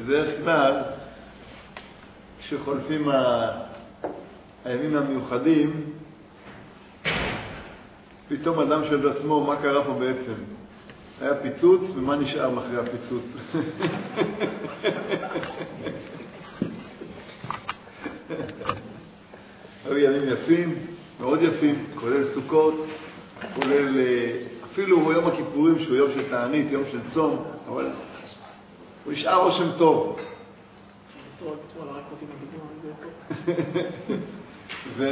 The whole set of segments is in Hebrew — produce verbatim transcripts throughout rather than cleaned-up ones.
בדרך כלל, כשחולפים ה... הימים המיוחדים, פתאום אדם שואל את עצמו, מה קרה פה בעצם? היה פיצוץ, ומה נשאר אחרי הפיצוץ? היו ימים יפים, מאוד יפים, כולל סוכות, כולל אפילו יום הכיפורים, שהוא יום של תענית, יום של צום, אבל הוא נשאר רושם טוב. ו...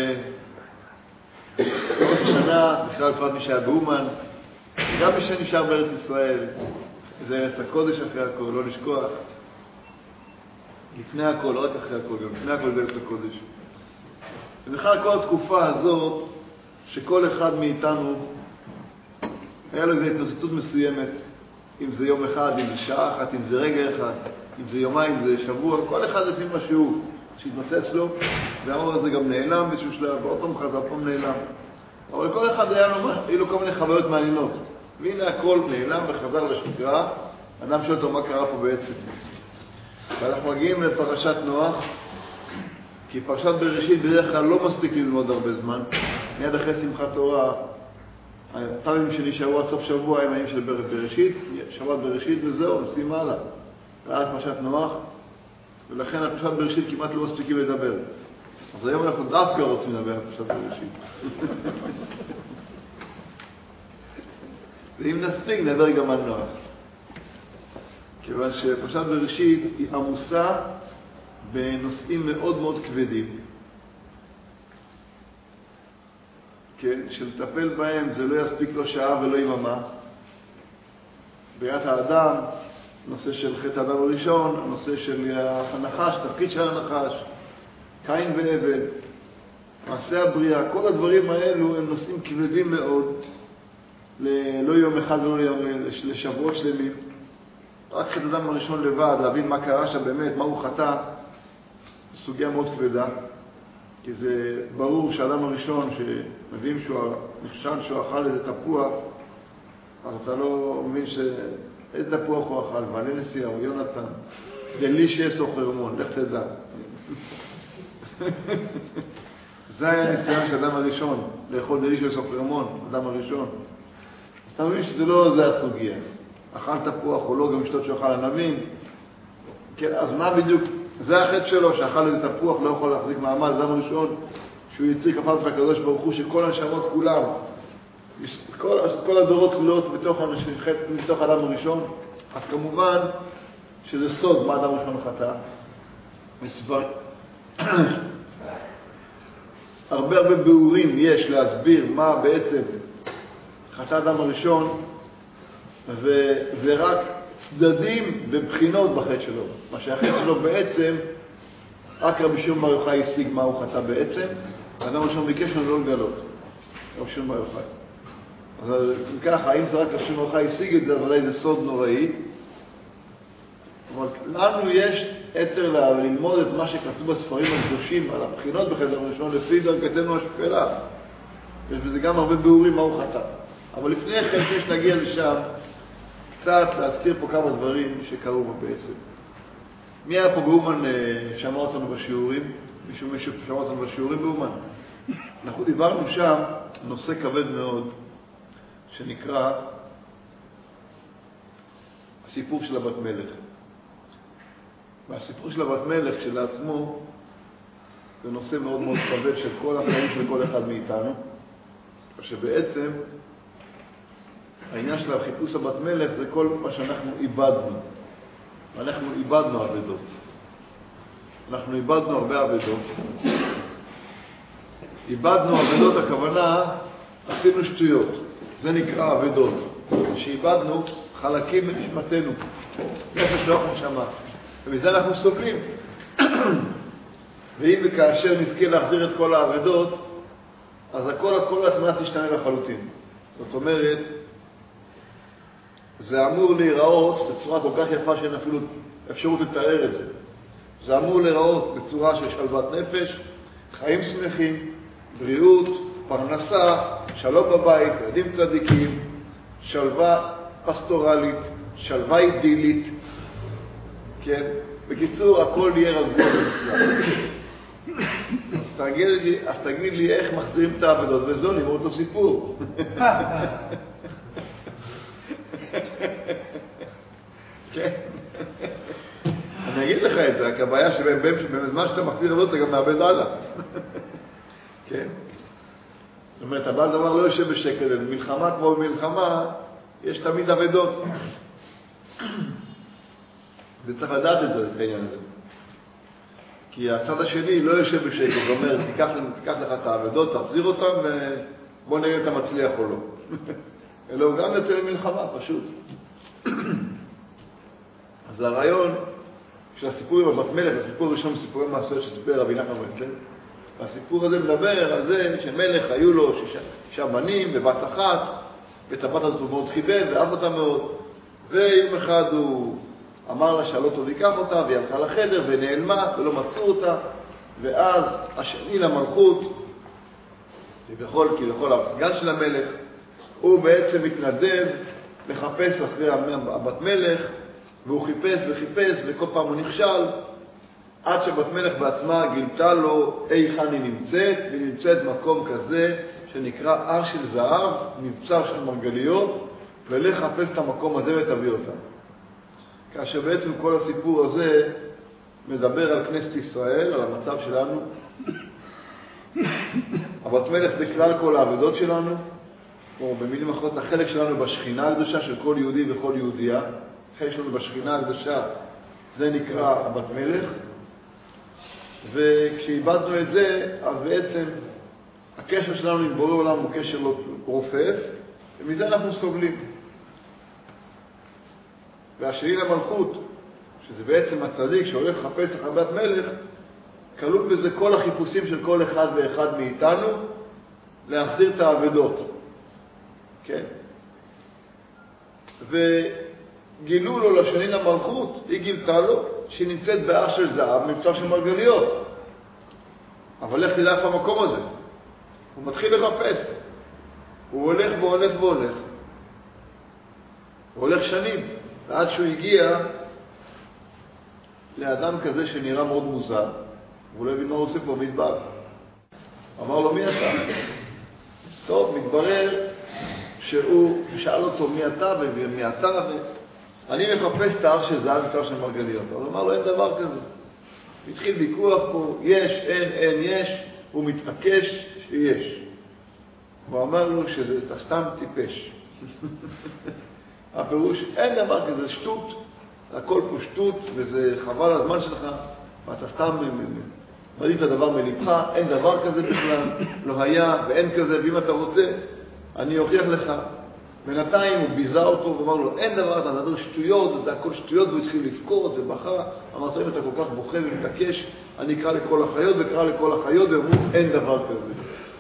עוד שנה, בכלל פרט מי שהיה באומן, גם מי שנשאר בארץ ישראל, זה ארץ הקודש אחרי הכל, לא לשכוח. לפני הכל, לא רק אחרי הכל, גם לפני הכל זה ארץ הקודש. ובכלל כל התקופה הזאת, שכל אחד מאיתנו, היה לו איזו התנוססות מסוימת, אם זה יום אחד, אם זה שעה אחת, אם זה רגע אחד, אם זה יומיים, אם זה שבוע, כל אחד לפי מה שהוא, שהתנוצץ לו, והאור הזה גם נעלם באיזשהו שלב, ועוד פעם חזר, פעם נעלם. אבל כל אחד היה לו, היו לו כל מיני חוויות מעניינות. והנה הכל נעלם וחזר לשגרה, אדם שואל אותו מה קרה פה בעצם. ואנחנו מגיעים לפרשת נוח, כי פרשת בראשית בדרך כלל לא מספיק ללמוד הרבה זמן. מיד אחרי שמחת תורה, הפעמים שנשארו עד סוף שבוע הם הימים של בראשית, שבת בראשית וזהו, עושים הלאה. ואז פרשת נוח, ולכן הפרשת בראשית כמעט לא מספיקים לדבר. אז היום אנחנו דווקא רוצים לדבר על פרשת בראשית. ואם נספיק נדבר גם על נוח. כיוון שפרשת בראשית היא עמוסה בנושאים מאוד מאוד כבדים. כן, שלטפל בהם זה לא יספיק לו שעה ולא יממה. בריאת האדם, נושא של חטא האדם הראשון, הנושא של הנחש, תפקיד של הנחש, קין והבל, מעשה הבריאה, כל הדברים האלו הם נושאים כבדים מאוד, לא יום אחד ולא יום, לשבועות שלמים. רק חטא האדם הראשון לבד, להבין מה קרה שם באמת, מה הוא חטא, סוגיה מאוד כבדה. כי זה ברור שהאדם הראשון שמביאים שהוא נכשל שהוא אכל איזה תפוח, אז אתה לא מבין שאיזה תפוח הוא אכל, ועלי נסיעה, הוא יונתן, דלישס או חרמון, לך תדע. זה היה הניסיון של האדם הראשון, לאכול דלישס או חרמון, האדם הראשון. אז אתה מבין שזה לא זה הסוגיה. אכל תפוח או לא, גם אשתות שאוכל ענבים. כן, אז מה בדיוק? זה החטא שלו, שאכל איזה תפוח, לא יכול להחזיק מעמד, זה הראשון, שהוא יצריק כפיו של הקדוש ברוך הוא, שכל הנשמות כולם, כל, כל הדורות כולות בתוך, בתוך האדם הראשון, אז כמובן שזה סוד מה האדם הראשון חטא. מסבר... הרבה הרבה ביאורים יש להסביר מה בעצם חטא האדם הראשון, וזה רק צדדים ובחינות בחטא שלו. מה שהחטא שלו בעצם, רק רבי שמעון בר יוחאי השיג מה הוא חטא בעצם, והאדם הראשון ביקש לנו לא לגלות. רבי שמעון בר יוחאי. אז ככה, אם זה רק רבי שמעון בר יוחאי השיג את זה, אז אולי זה סוד נוראי. אבל לנו יש יתר ללמוד את מה שכתוב בספרים הקדושים על הבחינות בחטא הראשון לפי דרכתנו השפלה. יש בזה גם הרבה ביאורים מה הוא חטא. אבל לפני כן, שיש נגיע לשם, קצת להזכיר פה כמה דברים שקרו בו בעצם. מי היה פה באומן שמע אותנו בשיעורים? מישהו מישהו שמע אותנו בשיעורים באומן? אנחנו דיברנו שם נושא כבד מאוד, שנקרא הסיפור של הבת מלך. והסיפור של הבת מלך שלעצמו זה נושא מאוד מאוד כבד של כל החיים של כל אחד מאיתנו, שבעצם העניין של החיפוש הבת מלך זה כל מה שאנחנו איבדנו. אנחנו איבדנו עבדות. אנחנו איבדנו הרבה עבדות. איבדנו עבדות, הכוונה, עשינו שטויות. זה נקרא עבדות. שאיבדנו חלקים בנשמתנו. נפש לא נשמה. ומזה אנחנו סובלים. ואם וכאשר נזכה להחזיר את כל העבדות, אז הכל הכל התמונה תשתנה לחלוטין. זאת אומרת, זה אמור להיראות בצורה כל כך יפה שאין אפילו אפשרות לתאר את זה. זה אמור להיראות בצורה של שלוות נפש, חיים שמחים, בריאות, פרנסה, שלום בבית, ילדים צדיקים, שלווה פסטורלית, שלווה אידילית, כן? בקיצור, הכל יהיה רגוע ונפלא. אז תגיד לי, אז תגיד לי איך מחזירים את העבודות, וזו נגמור אותו סיפור. כן? אני אגיד לך את זה, רק הבעיה שבזמן שאתה מחזיר עבודות אתה גם מאבד הלאה. כן? זאת אומרת, הבעל דבר לא יושב בשקט, במלחמה כמו במלחמה, יש תמיד עבודות. וצריך לדעת את זה, את העניין הזה. כי הצד השני לא יושב בשקט, זאת אומרת, תיקח, תיקח לך את העבודות, תחזיר אותם, ובוא נראה אם אתה מצליח או לא. אלא הוא גם יוצא למלחמה, פשוט. אז הרעיון של הסיפור עם הבת מלך, הסיפור הראשון סיפורי מעשר שסיפר רבי נחמן ברסלב, הסיפור הזה מדבר על זה שמלך היו לו שישה, שישה בנים ובת אחת, ואת הבת הזאת הוא מאוד חיבב ואהב אותה מאוד, ויום אחד הוא אמר לה שלא טוב ייקח אותה, והיא הלכה לחדר ונעלמה ולא מצאו אותה, ואז השני למלכות, כביכול, כביכול הסגן של המלך, הוא בעצם מתנדב לחפש אחרי הבת מלך, והוא חיפש וחיפש וכל פעם הוא נכשל, עד שבת מלך בעצמה גילתה לו היכן היא נמצאת, והיא נמצאת מקום כזה שנקרא הר של זהב, מבצר של מרגליות, ולחפש את המקום הזה ותביא אותה. כאשר בעצם כל הסיפור הזה מדבר על כנסת ישראל, על המצב שלנו. הבת מלך זה כלל כל העבודות שלנו, או במילים אחרות החלק שלנו בשכינה הקדושה של כל יהודי וכל יהודייה. החלק שלנו בשכינה הקדושה זה נקרא הבת מלך, וכשאיבדנו את זה, אז בעצם הקשר שלנו עם בורא עולם הוא קשר לא רופף, ומזה אנחנו סובלים. והשני למלכות, שזה בעצם הצדיק שהולך לחפש אחרי בת מלך, כלול בזה כל החיפושים של כל אחד ואחד מאיתנו להחזיר את העבודות. כן? וגילו לו לשני למלכות, היא גילתה לו שהיא נמצאת בהר של זהב, מבצר של מרגליות. אבל איך תדע איפה המקום הזה? הוא מתחיל לחפש. הוא הולך והולך והולך. הוא הולך שנים. ועד שהוא הגיע לאדם כזה שנראה מאוד מוזר, והוא לא הבין מה הוא עושה פה מדבר. אמר לו, מי אתה? טוב, מתברר שהוא שאל אותו מי אתה ומי אתה, אני מחפש את ההר של זהב ותהר של מרגליות. אז הוא אמר לו, אין דבר כזה. התחיל ויכוח פה, יש, אין, אין, יש, הוא מתעקש שיש. הוא אמר לו שזה אתה סתם טיפש. הפירוש, אין דבר כזה, שטות, הכל פה שטות, וזה חבל הזמן שלך, ואתה סתם מדהים את הדבר מלבך, אין דבר כזה בכלל, לא היה ואין כזה, ואם אתה רוצה, אני אוכיח לך. בינתיים הוא ביזה אותו ואמר לו, אין דבר, אתה מדבר שטויות, זה הכל שטויות, והוא התחיל לבכות, זה בכה, אמרת, אם אתה כל כך בוכה ומתעקש, אני אקרא לכל החיות, וקרא לכל החיות, ואמרו, אין דבר כזה.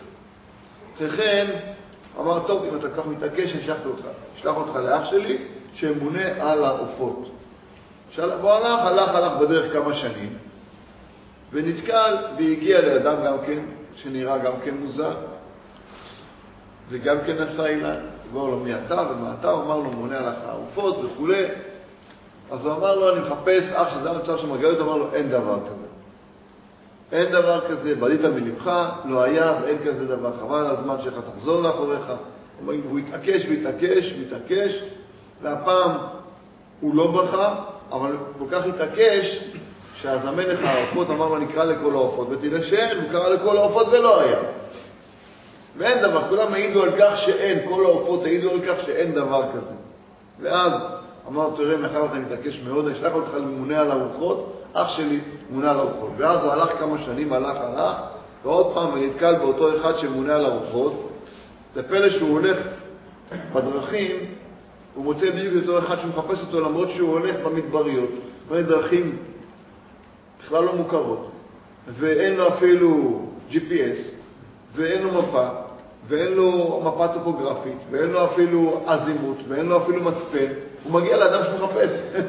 לכן, אמר, טוב, אם אתה כך מתעקש, אני אשלח אותך. אשלח אותך לאח שלי, שמונה על העופות. והוא הלך, הלך, הלך בדרך כמה שנים, ונתקל, והגיע לאדם גם כן, שנראה גם כן מוזר, וגם כן נסע אליי. הוא אמר לו, מי אתה ומה אתה? הוא אמר לו, מונה על העופות וכו'. אז הוא אמר לו, אני מחפש אח שזה המצב של מרגליות, הוא אמר לו, אין דבר כזה. אין דבר כזה, בדית מלבך, לא היה ואין כזה דבר, חבל על הזמן שלך, תחזור לאחוריך. הוא התעקש והתעקש והתעקש, והפעם הוא לא בכה, אבל הוא כל כך התעקש, שאז המלך העופות אמר לו, נקרא לכל העופות, ותראה שאין, הוא קרא לכל העופות ולא היה. ואין דבר, כולם העידו על כך שאין, כל העופות העידו על כך שאין דבר כזה. ואז אמר, תראה, מחר אתה מתעקש מאוד, אני אשלח אותך לממונה על הרוחות, אח שלי מונה על הרוחות. ואז הוא הלך כמה שנים, הלך, הלך, ועוד פעם נתקל באותו אחד שמונה על הרוחות. זה פלא שהוא הולך בדרכים, הוא מוצא בדיוק אותו אחד שמחפש אותו, למרות שהוא הולך במדבריות, בדרכים בכלל לא מוכרות, ואין לו אפילו ג'י פי אס, ואין לו מפה, ואין לו מפה טופוגרפית, ואין לו אפילו אזימות, ואין לו אפילו מצפן. הוא מגיע לאדם שמחפש.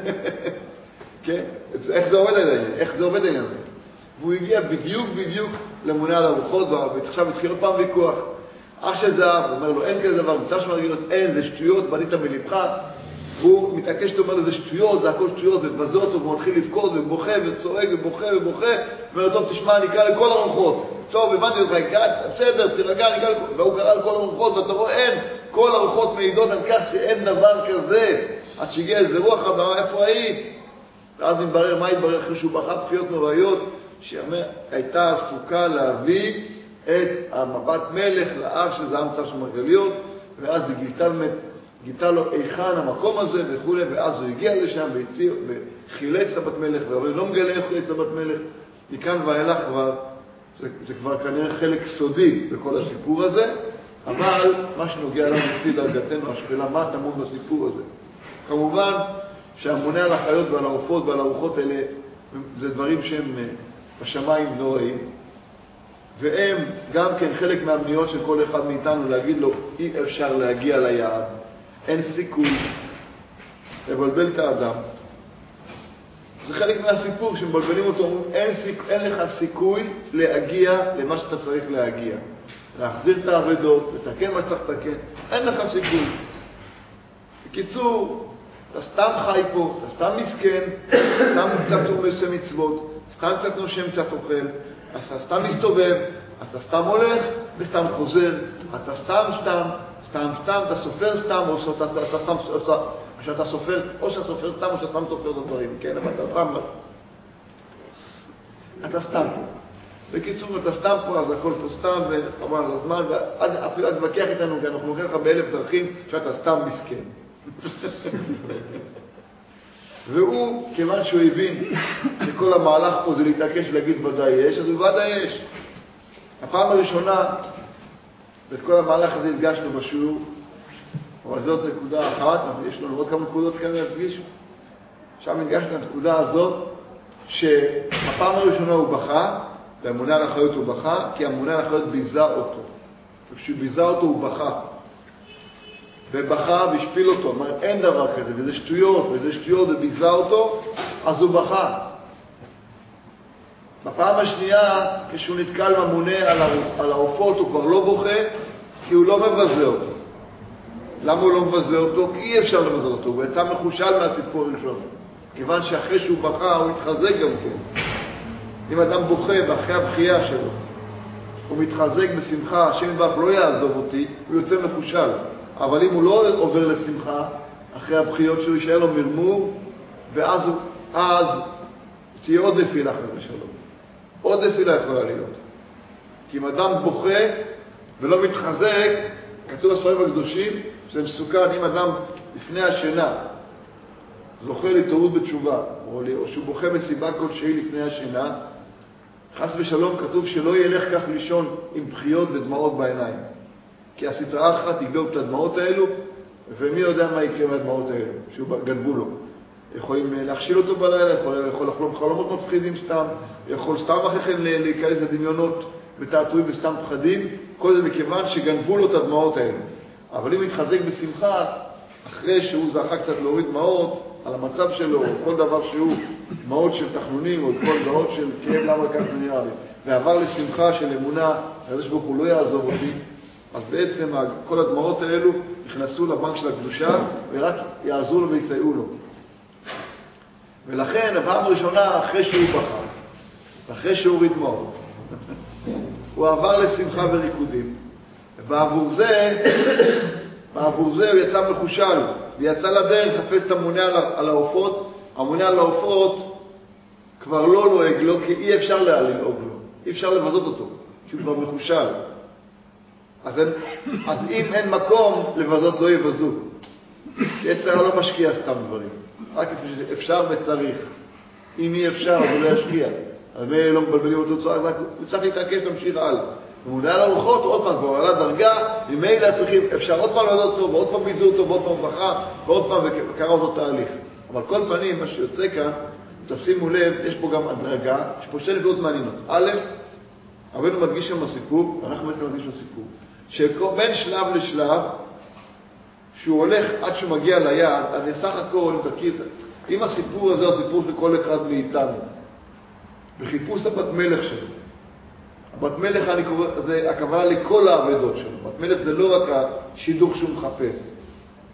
כן? איך זה עובד העניין? איך זה עובד העניין? והוא הגיע בדיוק בדיוק למונה על הרוחות, ועכשיו התחיל עוד פעם ויכוח. אח של זהב, הוא אומר לו, אין כזה דבר, מצב שמרגילות, אין, זה שטויות, בנית מלבך. והוא מתעקש, אתה אומר לזה שטויות, זה הכל שטויות, ובזה אותו, והוא מתחיל לבכות ובוכה וצועק ובוכה ובוכה, ואומר, טוב, תשמע, אני אקרא לכל הרוחות. טוב, הבנתי אותך, בסדר, תרגע, אני אקרא לכל... והוא קרא לכל הרוחות, ואתה רואה, אין, כל הרוחות מעידות על כך שאין דבר כזה. עד שהגיע איזה רוח הבאה, איפה היית? ואז מתברר, מה התברר אחרי שהוא בכה בחיות נוראיות, שהייתה עסוקה להביא את המבט מלך לאח שזה המצב של מרגליות, ואז היא גילתה, גילתה לו איכן המקום הזה וכו', ואז הוא הגיע לשם והציר, וחילץ את הבת מלך, והוא לא מגלה איך חילץ את הבת מלך, מכאן ואילך כבר, זה, זה כבר כנראה חלק סודי בכל הסיפור הזה, אבל מה שנוגע לנו לפי דרגתנו השפלה, מה תמון בסיפור הזה? כמובן שהמונה על החיות ועל העופות ועל הרוחות האלה, זה דברים שהם בשמיים נוראים, והם גם כן חלק מהמניות של כל אחד מאיתנו להגיד לו, אי אפשר להגיע ליעד, אין סיכוי לבלבל את האדם. זה חלק מהסיפור שמבלבלים אותו, אין, סיכ... אין לך סיכוי להגיע למה שאתה צריך להגיע. להחזיר את העבדות, לתקן מה שצריך לתקן, אין לך סיכוי. בקיצור, אתה סתם חי פה, אתה סתם מסכן, סתם קצת עושה מצוות, סתם קצת נושם, קצת אוכל, אתה סתם מסתובב, אתה סתם הולך וסתם חוזר, אתה סתם סתם, סתם סתם, אתה סופר סתם, או שאתה סתם, שאתה סופר, או שאתה סופר סתם, או שאתה סתם סופר את הדברים, כן, אבל אתה סתם, אתה סתם פה. בקיצור, אתה סתם פה, אז הכל פה סתם, וחבל על הזמן, ואפילו את תבקח איתנו, כי אנחנו נוכח לך באלף דרכים, שאתה סתם מסכן. והוא, כיוון שהוא הבין שכל המהלך פה זה להתעקש ולהגיד ודאי יש, אז הוא ודאי יש. הפעם הראשונה, ואת כל המהלך הזה הדגשנו בשיעור, אבל זאת נקודה אחת, יש לנו עוד כמה נקודות כאן להדגיש. שם הדגשנו את הנקודה הזאת, שהפעם הראשונה הוא בכה, והמונה על החיות הוא בכה, כי המונה על החיות ביזה אותו. וכשהוא ביזה אותו הוא בכה. ובכה והשפיל אותו, אמר, אין דבר כזה, וזה שטויות, וזה שטויות, וביזה אותו, אז הוא בכה. בפעם השנייה, כשהוא נתקל ממונה על העופות, הוא כבר לא בוכה, כי הוא לא מבזה אותו. למה הוא לא מבזה אותו? כי אי אפשר לבזות אותו, הוא יצא מחושל מהסיפור הראשון. כיוון שאחרי שהוא בכה, הוא התחזק גם כן. אם אדם בוכה ואחרי הבכייה שלו, הוא מתחזק בשמחה, השם יתברך לא יעזוב אותי, הוא יוצא מחושל. אבל אם הוא לא עובר לשמחה, אחרי הבכיות שלו יישאר לו מרמור, ואז הוא, אז תהיה עוד נפילה חס ושלום. עוד נפילה יכולה להיות. כי אם אדם בוכה ולא מתחזק, כתוב בספרים הקדושים, שזה מסוכן, אם אדם לפני השינה זוכה להתעוררות בתשובה, או שהוא בוכה מסיבה כלשהי לפני השינה, חס ושלום כתוב שלא ילך כך לישון עם בכיות ודמעות בעיניים. כי הסתרה אחת יגלוב את הדמעות האלו, ומי יודע מה יקרה מהדמעות האלו, שהוא גנבו לו. יכולים להכשיל אותו בלילה, יכול, יכול לחלום חלומות מפחידים סתם, יכול סתם אחרי כן להיכנס לדמיונות ותעתועים וסתם פחדים, כל זה מכיוון שגנבו לו את הדמעות האלו. אבל אם יתחזק בשמחה, אחרי שהוא זכה קצת להוריד דמעות על המצב שלו, או כל דבר שהוא דמעות של תחנונים, או כל דמעות של כאב למה כך נראה לי, ועבר לשמחה של אמונה, אז ברוך הוא לא יעזוב אותי, אז בעצם כל הדמעות האלו נכנסו לבנק של הקדושה ורק יעזרו לו ויסייעו לו. ולכן הפעם הראשונה אחרי שהוא בכה, אחרי שהוא הוריד דמעות, הוא עבר לשמחה וריקודים. ובעבור זה, בעבור זה הוא יצא מחושל, ויצא לדרך לחפש את המונה על העופות. המונה על העופות כבר לא לועג לו, כי אי אפשר ללעוג לו, אי אפשר לבזות אותו, כי הוא כבר מחושל. אז, אין, אז אם אין מקום לבזות לא יבזו. יצר לא משקיע סתם דברים, רק אפשר וצריך. אם אי אפשר אז הוא לא ישקיע, הרבה לא מבלבלים אותו צועק, הוא צריך להתעקש להמשיך הלאה. ומונה על הרוחות, עוד פעם כבר עלה דרגה, ממילא צריכים, אפשר עוד פעם לעשות אותו, ועוד פעם ביזו אותו, ועוד פעם בכה, ועוד פעם וקרה אותו תהליך. אבל כל פנים, מה שיוצא כאן, תשימו לב, יש פה גם הדרגה, יש פה שתי נקודות מעניינות. א', רבנו מדגיש שם הסיפור, ואנחנו בעצם מדגיש הסיפור, שבין שלב לשלב, שהוא הולך עד שהוא מגיע ליעד, אז סך הכל, אם הסיפור הזה הוא הסיפור של כל אחד מאיתנו, בחיפוש הבת מלך שלו, הבת מלך, אני קורא, זה הכוונה לכל העבדות שלו. בת מלך זה לא רק השידוך שהוא מחפש.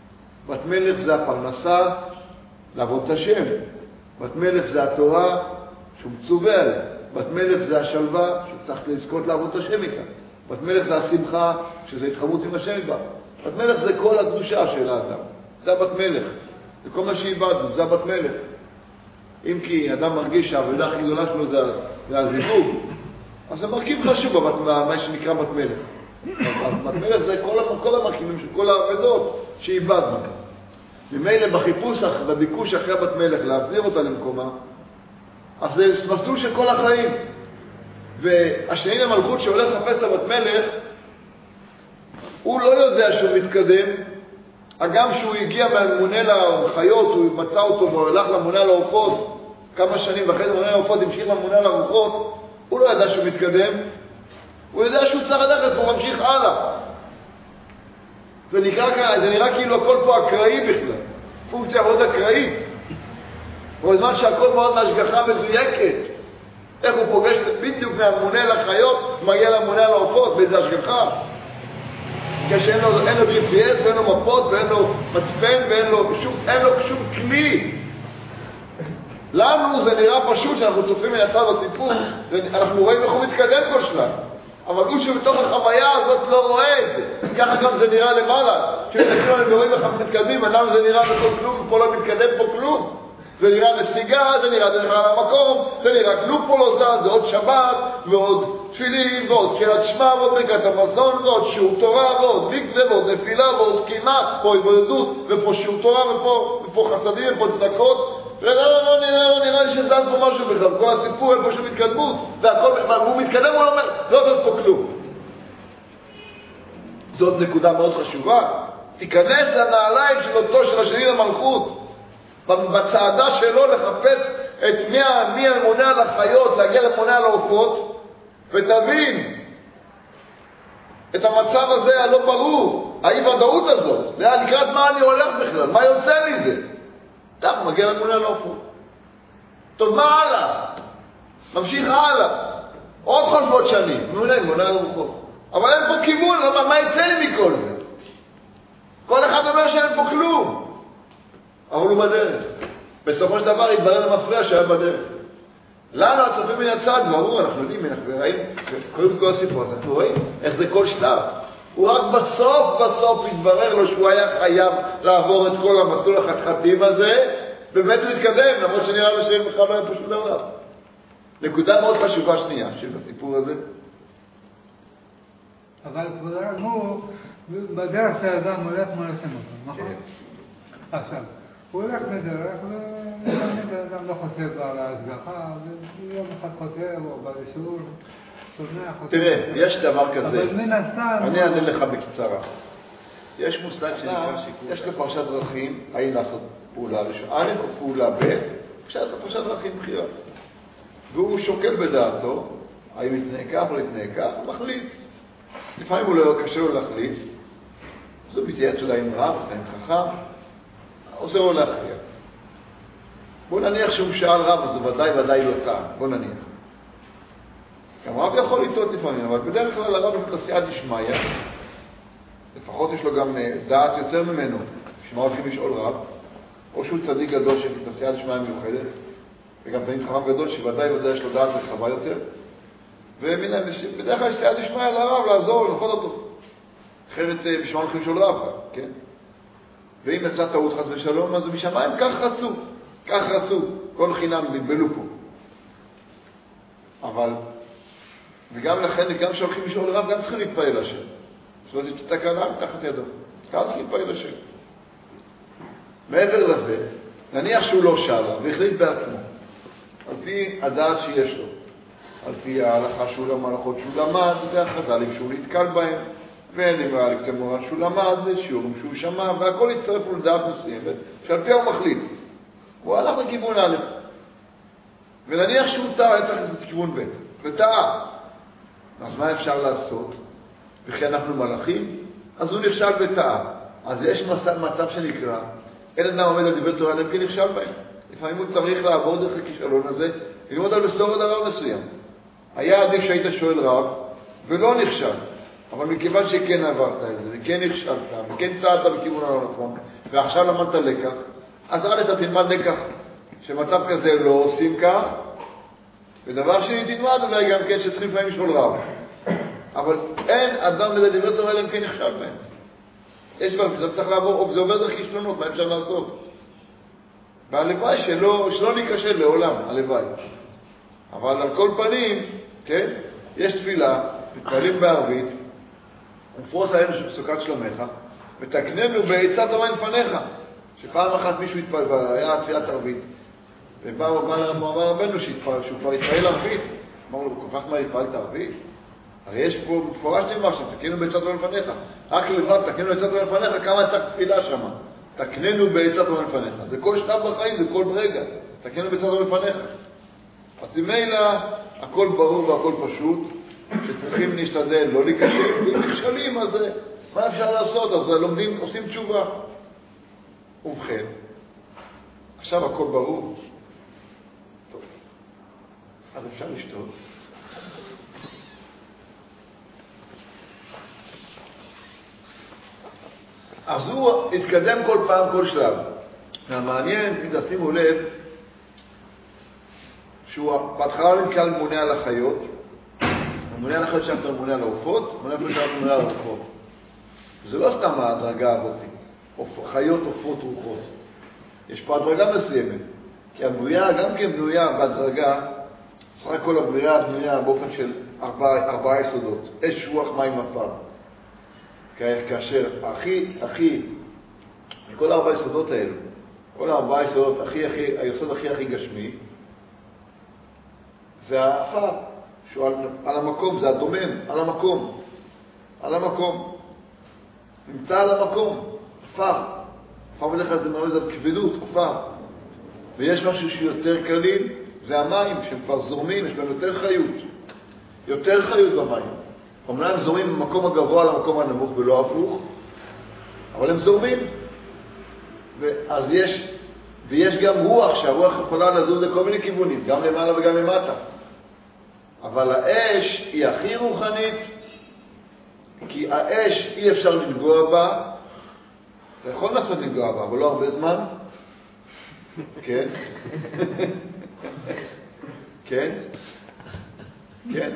בת מלך זה הפרנסה, לעבוד את השם. בת מלך זה התורה שהוא מצווה עליה. בת מלך זה השלווה שצריך לזכות לעבוד את השם איתה. בת מלך זה השמחה שזה התחברות עם השם בה. בת מלך זה כל הקדושה של האדם. זה הבת מלך. זה כל מה שאיבדנו, זה הבת מלך. אם כי אדם מרגיש שהעבודה הכי גדולה שלו זה, זה הזיווג, אז זה מרכיב חשוב מה שנקרא בת מלך. בת מלך זה כל, כל המרכיבים של כל העבודות שאיבדנו. ממילא בחיפוש, בביקוש אחרי בת מלך, להחזיר אותה למקומה, אז זה מסלול של כל החיים. והשני למלכות שהולך לחפש את הבת מלך, הוא לא יודע שהוא מתקדם, הגם שהוא הגיע מהממונה לחיות, הוא מצא אותו והוא הלך לממונה לעופות, כמה שנים ואחרי זה לממונה לעופות המשיך לממונה לרוחות, הוא לא ידע שהוא מתקדם, הוא יודע שהוא צריך ללכת והוא ממשיך הלאה. זה נראה, זה נראה כאילו הכל פה אקראי בכלל, פונקציה מאוד אקראית. בזמן שהכל מאוד מהשגחה מזויקת, איך הוא פוגש בדיוק מהממונה לחיות, מגיע לממונה לעופות, באיזה השגחה. כשאין לו, אין לו ג'י פי אס ואין לו מפות ואין לו מצפן ואין לו שום, אין לו שום כלי. לנו זה נראה פשוט שאנחנו צופים מן הצד הסיפור, אנחנו רואים איך הוא מתקדם כל שלב. אבל הוא שבתוך החוויה הזאת לא רואה את זה. ככה גם זה נראה למעלה. כשמתקדם אנחנו רואים איך אנחנו מתקדמים, ולמה זה נראה בכל כלום, ופה לא מתקדם פה כלום. זה נראה נסיגה, זה נראה דרך על המקום, זה נראה כלום פה לא זז, זה עוד שבת, ועוד תפילין, ועוד קריאת שמע, ועוד ברכת המזון, ועוד שיעור תורה, ועוד מקווה, ועוד נפילה, ועוד קימה, פה התבודדות, ופה שיעור תורה, ופה, ופה חסדים, ופה צדקות. ולא, לא, לא, נראה, לא נראה לי שזז פה משהו בכלל, כל הסיפור אין פה שום התקדמות, והכל בכלל, והוא מתקדם, הוא אומר, לא זז פה כלום. זאת נקודה מאוד חשובה. תיכנס לנעליים של אותו, של השני למלכות. בצעדה שלו לחפש את מי, מי הממונה על החיות, להגיע לממונה על העופות, ותבין את המצב הזה הלא ברור, האי ודאות הזאת, לקראת מה אני הולך בכלל, מה יוצא מזה? טוב, מגיע לממונה על העופות. טוב, מה הלאה? ממשיך הלאה. עוד חושבות שנים, ממונה, ממונה על העופות. אבל אין פה כיוון, מה, מה יצא לי מכל זה? כל אחד אומר שאין פה כלום. אבל הוא בדרך. בסופו של דבר התברר למפריע שהיה בדרך. לנו הצופים מן הצד, ברור, אנחנו יודעים, אנחנו רואים, קוראים את כל הסיפור, אנחנו רואים איך זה כל שלב. הוא רק בסוף בסוף התברר לו שהוא היה חייב לעבור את כל המסלול החתחתים הזה, באמת הוא התקדם, למרות שנראה לו שאין בכלל לא היה פשוט דבר. נקודה מאוד חשובה שנייה של הסיפור הזה. אבל כבודה, הוא בדרך שהאדם הולך מולכם אותו, נכון? עכשיו. הוא הולך בדרך, ואדם לא חושב על ההשגחה, ויום אחד חושב, או בשיעור, שומע, חושב. תראה, יש דבר כזה. אבל מן הסתם... אני אענה לך בקצרה. יש מושג שנקרא שיקול. יש לפרשת דרכים, האם לעשות פעולה ראשונה, א' או פעולה ב', עכשיו זה פרשת דרכים בחירה. והוא שוקל בדעתו, האם יתנהג כך או יתנהג כך, הוא מחליט. לפעמים הוא לא קשה לו להחליט, אז הוא מתייעץ אולי עם רב, עם חכם, עוזר לו להכריע. בוא נניח שהוא שאל רב, אז זה ודאי ודאי לא טעם. בוא נניח. גם רב יכול לטעות לפעמים, אבל בדרך כלל הרב יש לו סייעתא דשמיא, לפחות יש לו גם דעת יותר ממנו, שמה הולכים לשאול רב, או שהוא צדיק גדול שיש לו סייעתא דשמיא מיוחדת, וגם תמיד חכם גדול שוודאי ודאי יש לו דעת רחבה יותר, ובדרך כלל יש סייעתא דשמיא לרב לעזור, לנחות אותו. אחרת בשביל הולכים לשאול רב, כן? ואם יצא טעות חס ושלום, אז משמיים כך רצו, כך רצו, כל חינם נתבלו פה. אבל, וגם לכן, גם שהולכים לשאול לרב, גם צריכים להתפעל השם. שלא תצא תקלה, תחת ידו. גם צריכים להתפעל השם. מעבר לזה, נניח שהוא לא שאלה, והחליט בעצמו, על פי הדעת שיש לו, על פי ההלכה שהוא למד, הלכות שהוא למד, והחז"לים שהוא נתקל בהם, ואין לי בעיה לקטמורה שהוא למד, שיעורים שהוא שמע, והכל יצטרף לו לדעת מסוימת, שעל פי הוא מחליט. הוא הלך לכיוון א', ונניח שהוא טעה, היה צריך לכיוון ב', וטעה. אז מה אפשר לעשות? וכי אנחנו מלאכים, אז הוא נכשל וטעה. אז יש מצב, מצב שנקרא, אין אדם עומד על דברי תורה, כי נכשל בהם. לפעמים הוא צריך לעבור דרך הכישלון הזה, ללמוד על בשורת דבר מסוים. היה עדיף שהיית שואל רב, ולא נכשל. אבל מכיוון שכן עברת את זה, וכן נכשלת, וכן צעדת בכיוון הלא נכון, ועכשיו למדת לקח, אז א' אתה תלמד לקח, שמצב כזה לא עושים כך, ודבר שני תלמד אולי גם כן שצריכים לפעמים לשאול רב. אבל אין אדם בזה דברי תורה אלא אם כן נכשל בהם. יש כבר, זה צריך לעבור, זה עובר דרך כישלונות, מה אפשר לעשות? והלוואי שלא, שלא ניכשל לעולם, הלוואי. אבל על כל פנים, כן, יש תפילה, מתפעלים בערבית, ופרוס עלינו שבסוכת שלומך, ותקננו בעצת תורה לפניך. שפעם אחת מישהו התפעל, היה תפילת ערבית, ובא רבנו שהוא כבר התפעל ערבית, אמר לו, כל כך מה התפעלת ערבית? הרי יש פה מפורש נאמר שם, תקננו בעצת תורה לפניך. רק לבד, תקננו בעצת תורה לפניך, כמה צריך תפילה שם? תקננו בעצת תורה לפניך. זה כל שלב בחיים, זה כל ברגע. תקננו בעצת תורה לפניך. אז ממילא הכל ברור והכל פשוט, שצריכים להשתדל, לא להיכשל, ואם נכשלים, אז מה אפשר לעשות? אז לומדים, עושים תשובה. ובכן, עכשיו הכל ברור. טוב, אז אפשר לשתות. אז הוא התקדם כל פעם, כל שלב. והמעניין, אם תשימו לב, שהוא בהתחלה נתקל מונה על החיות, המונה על החיות שאתה מונה על העופות, המונה על החיות שאתה מונה על העופות. זה לא סתם ההדרגה הבאתי, חיות, עופות, רוחות. יש פה הדרגה מסוימת, כי הבריאה גם כן בנויה בהדרגה, סך הכל הבריאה בנויה באופן של ארבעה, ארבעה יסודות, אש, רוח, מים, עפר. כאשר הכי, הכי, כל ארבעה יסודות האלו, כל ארבעה יסודות, הכי, הכי, היסוד הכי הכי גשמי, זה העפר, שהוא על, על המקום, זה הדומם, על המקום, על המקום, נמצא על המקום, עפר, עפר בדרך כלל זה מראה זה כבדות, עפר, ויש משהו שהוא יותר קליל, זה המים, שהם כבר זורמים, יש בהם יותר חיות, יותר חיות במים. אומנם הם זורמים במקום הגבוה למקום הנמוך ולא הפוך, אבל הם זורמים. ואז יש, ויש גם רוח, שהרוח יכולה לזוז לכל מיני כיוונים, גם למעלה וגם למטה. אבל האש היא הכי רוחנית, כי האש אי אפשר לנגוע בה, אתה יכול לנסות לנגוע בה, אבל לא הרבה זמן. כן? כן? כן?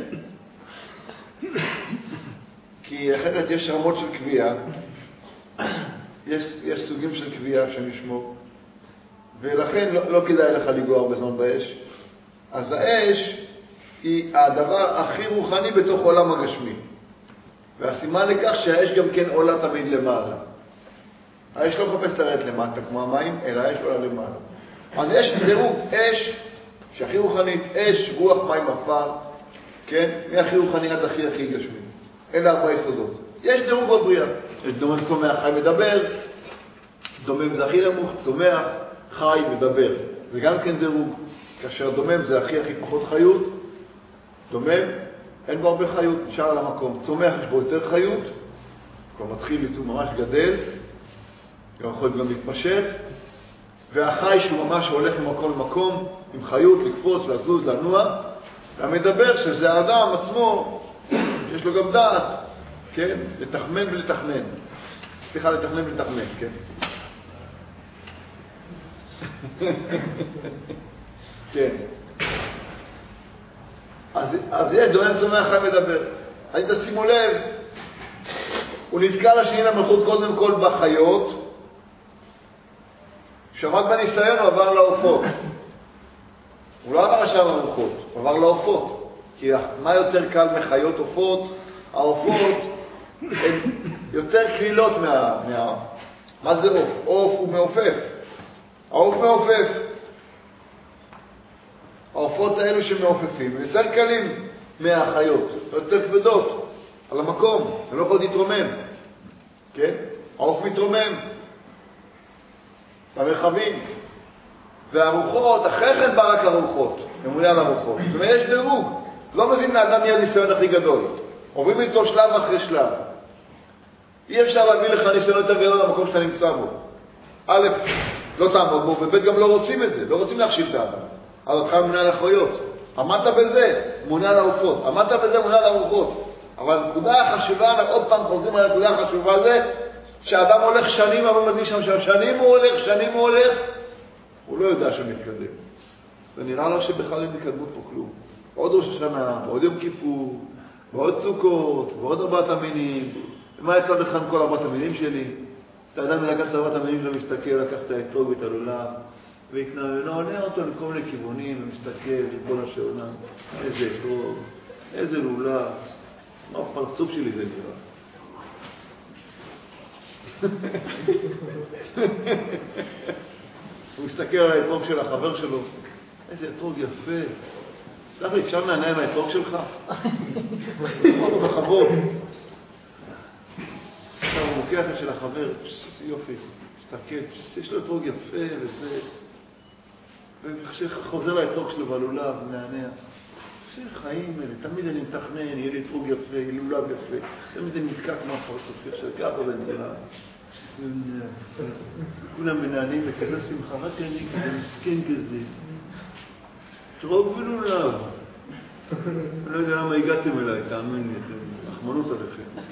כי אחרת יש רמות של קביעה, יש, יש סוגים של קביעה שנשמור, ולכן לא, לא כדאי לך לגוע הרבה זמן באש. אז האש היא הדבר הכי רוחני בתוך עולם הגשמי, והסימן לכך שהאש גם כן עולה תמיד למעלה. האש לא חופש לרדת למטה כמו המים, אלא האש עולה למעלה. אז יש דירוג אש שהכי רוחנית, אש, רוח, מים, עפר, כן? מהכי רוחני עד הכי הכי גשמי. אלה ארבע יסודות. יש דירוג בבריאה. יש דומם צומח, חי מדבר, דומם זה הכי נמוך, צומח, חי מדבר. זה גם כן דירוג. כאשר דומם זה הכי הכי פחות חיות, דומם, אין בו הרבה חיות, נשאר על המקום. צומח יש בו יותר חיות, כבר מתחיל לצום ממש גדל, גם יכול גם להתפשט, והחי שהוא ממש הולך ממקום למקום, עם חיות, לקפוץ, לזוז, לנוע, והמדבר שזה האדם עצמו, יש לו גם דעת, כן? לתחמן ולתכנן. סליחה, לתכנן ולתכנן, כן? כן. אז, אז יש דומם צומח חי מדבר. אז תשימו לב, הוא נתקע לשני למלכות קודם כל בחיות, שרק בניסיון הוא עבר לעופות. הוא לא עבר עכשיו למלכות, הוא עבר לעופות. כי מה יותר קל מחיות עופות? העופות הן יותר קלילות מה... מה... מה זה עוף? עוף הוא מעופף. העוף מעופף. העופות האלו שמעופפים הם יותר קלים מהחיות, יותר כבדות, על המקום, הם לא יכולים להתרומם. כן? העוף מתרומם במרחבים. והרוחות, אחרי כן בא רק הרוחות, ממונה על הרוחות. זאת אומרת, יש דירוג. לא מבין לאדם מי הניסיון הכי גדול. עוברים איתו שלב אחרי שלב. אי אפשר להביא לך ניסיון יותר גדול למקום שאתה נמצא בו. א', לא תעמוד בו, וב' גם לא רוצים את זה. לא רוצים להכשיל את האדם. אז אותך ממונה על החיות. עמדת בזה, מונה על העופות. עמדת בזה, מונה על הרוחות. אבל הנקודה החשובה, עוד פעם חוזרים על הנקודה החשובה הזה, שהאדם הולך שנים, אבל מדגיש שם שנים הוא הולך, שנים הוא הולך, הוא לא יודע שהוא מתקדם. ונראה לו שבכלל אין התקדמות פה כלום. עוד ראש השנה, ועוד יום כיפור, ועוד סוכות, ועוד ארבעת המינים. ומה יצא לכאן כל ארבעת המינים שלי? את האדם לקח את ארבעת המינים שלו, מסתכל, לקח את האתרוג ואת הלולב, והתנעונה אותו לכל מיני כיוונים, ומסתכל, ריבונו של עולם, איזה אתרוג, איזה לולב, מה הפרצוף שלי זה נראה. הוא מסתכל על האתרוג של החבר שלו, איזה אתרוג יפה. סלח לי, אפשר לנענע עם האתרוג שלך? הוא אותו בחבור. עכשיו הוא מוקח את של החבר, איזה יופי, מסתכל, יש לו אתרוג יפה וזה. וכשחוזר לאתרוג שלו בלולב, נענע. חיים אלה, תמיד אני מתכנן, יהיה לי אתרוג יפה, יהיה לולב יפה. תמיד אני מתקע כמו הפרצופי, שככה זה נראה. כולם מנהלים וכזה שמחה, רק אני כזה מסכן כזה. אתרוג ולולב. אני לא יודע למה הגעתם אליי, תאמין לי, אתם רחמנות עליכם.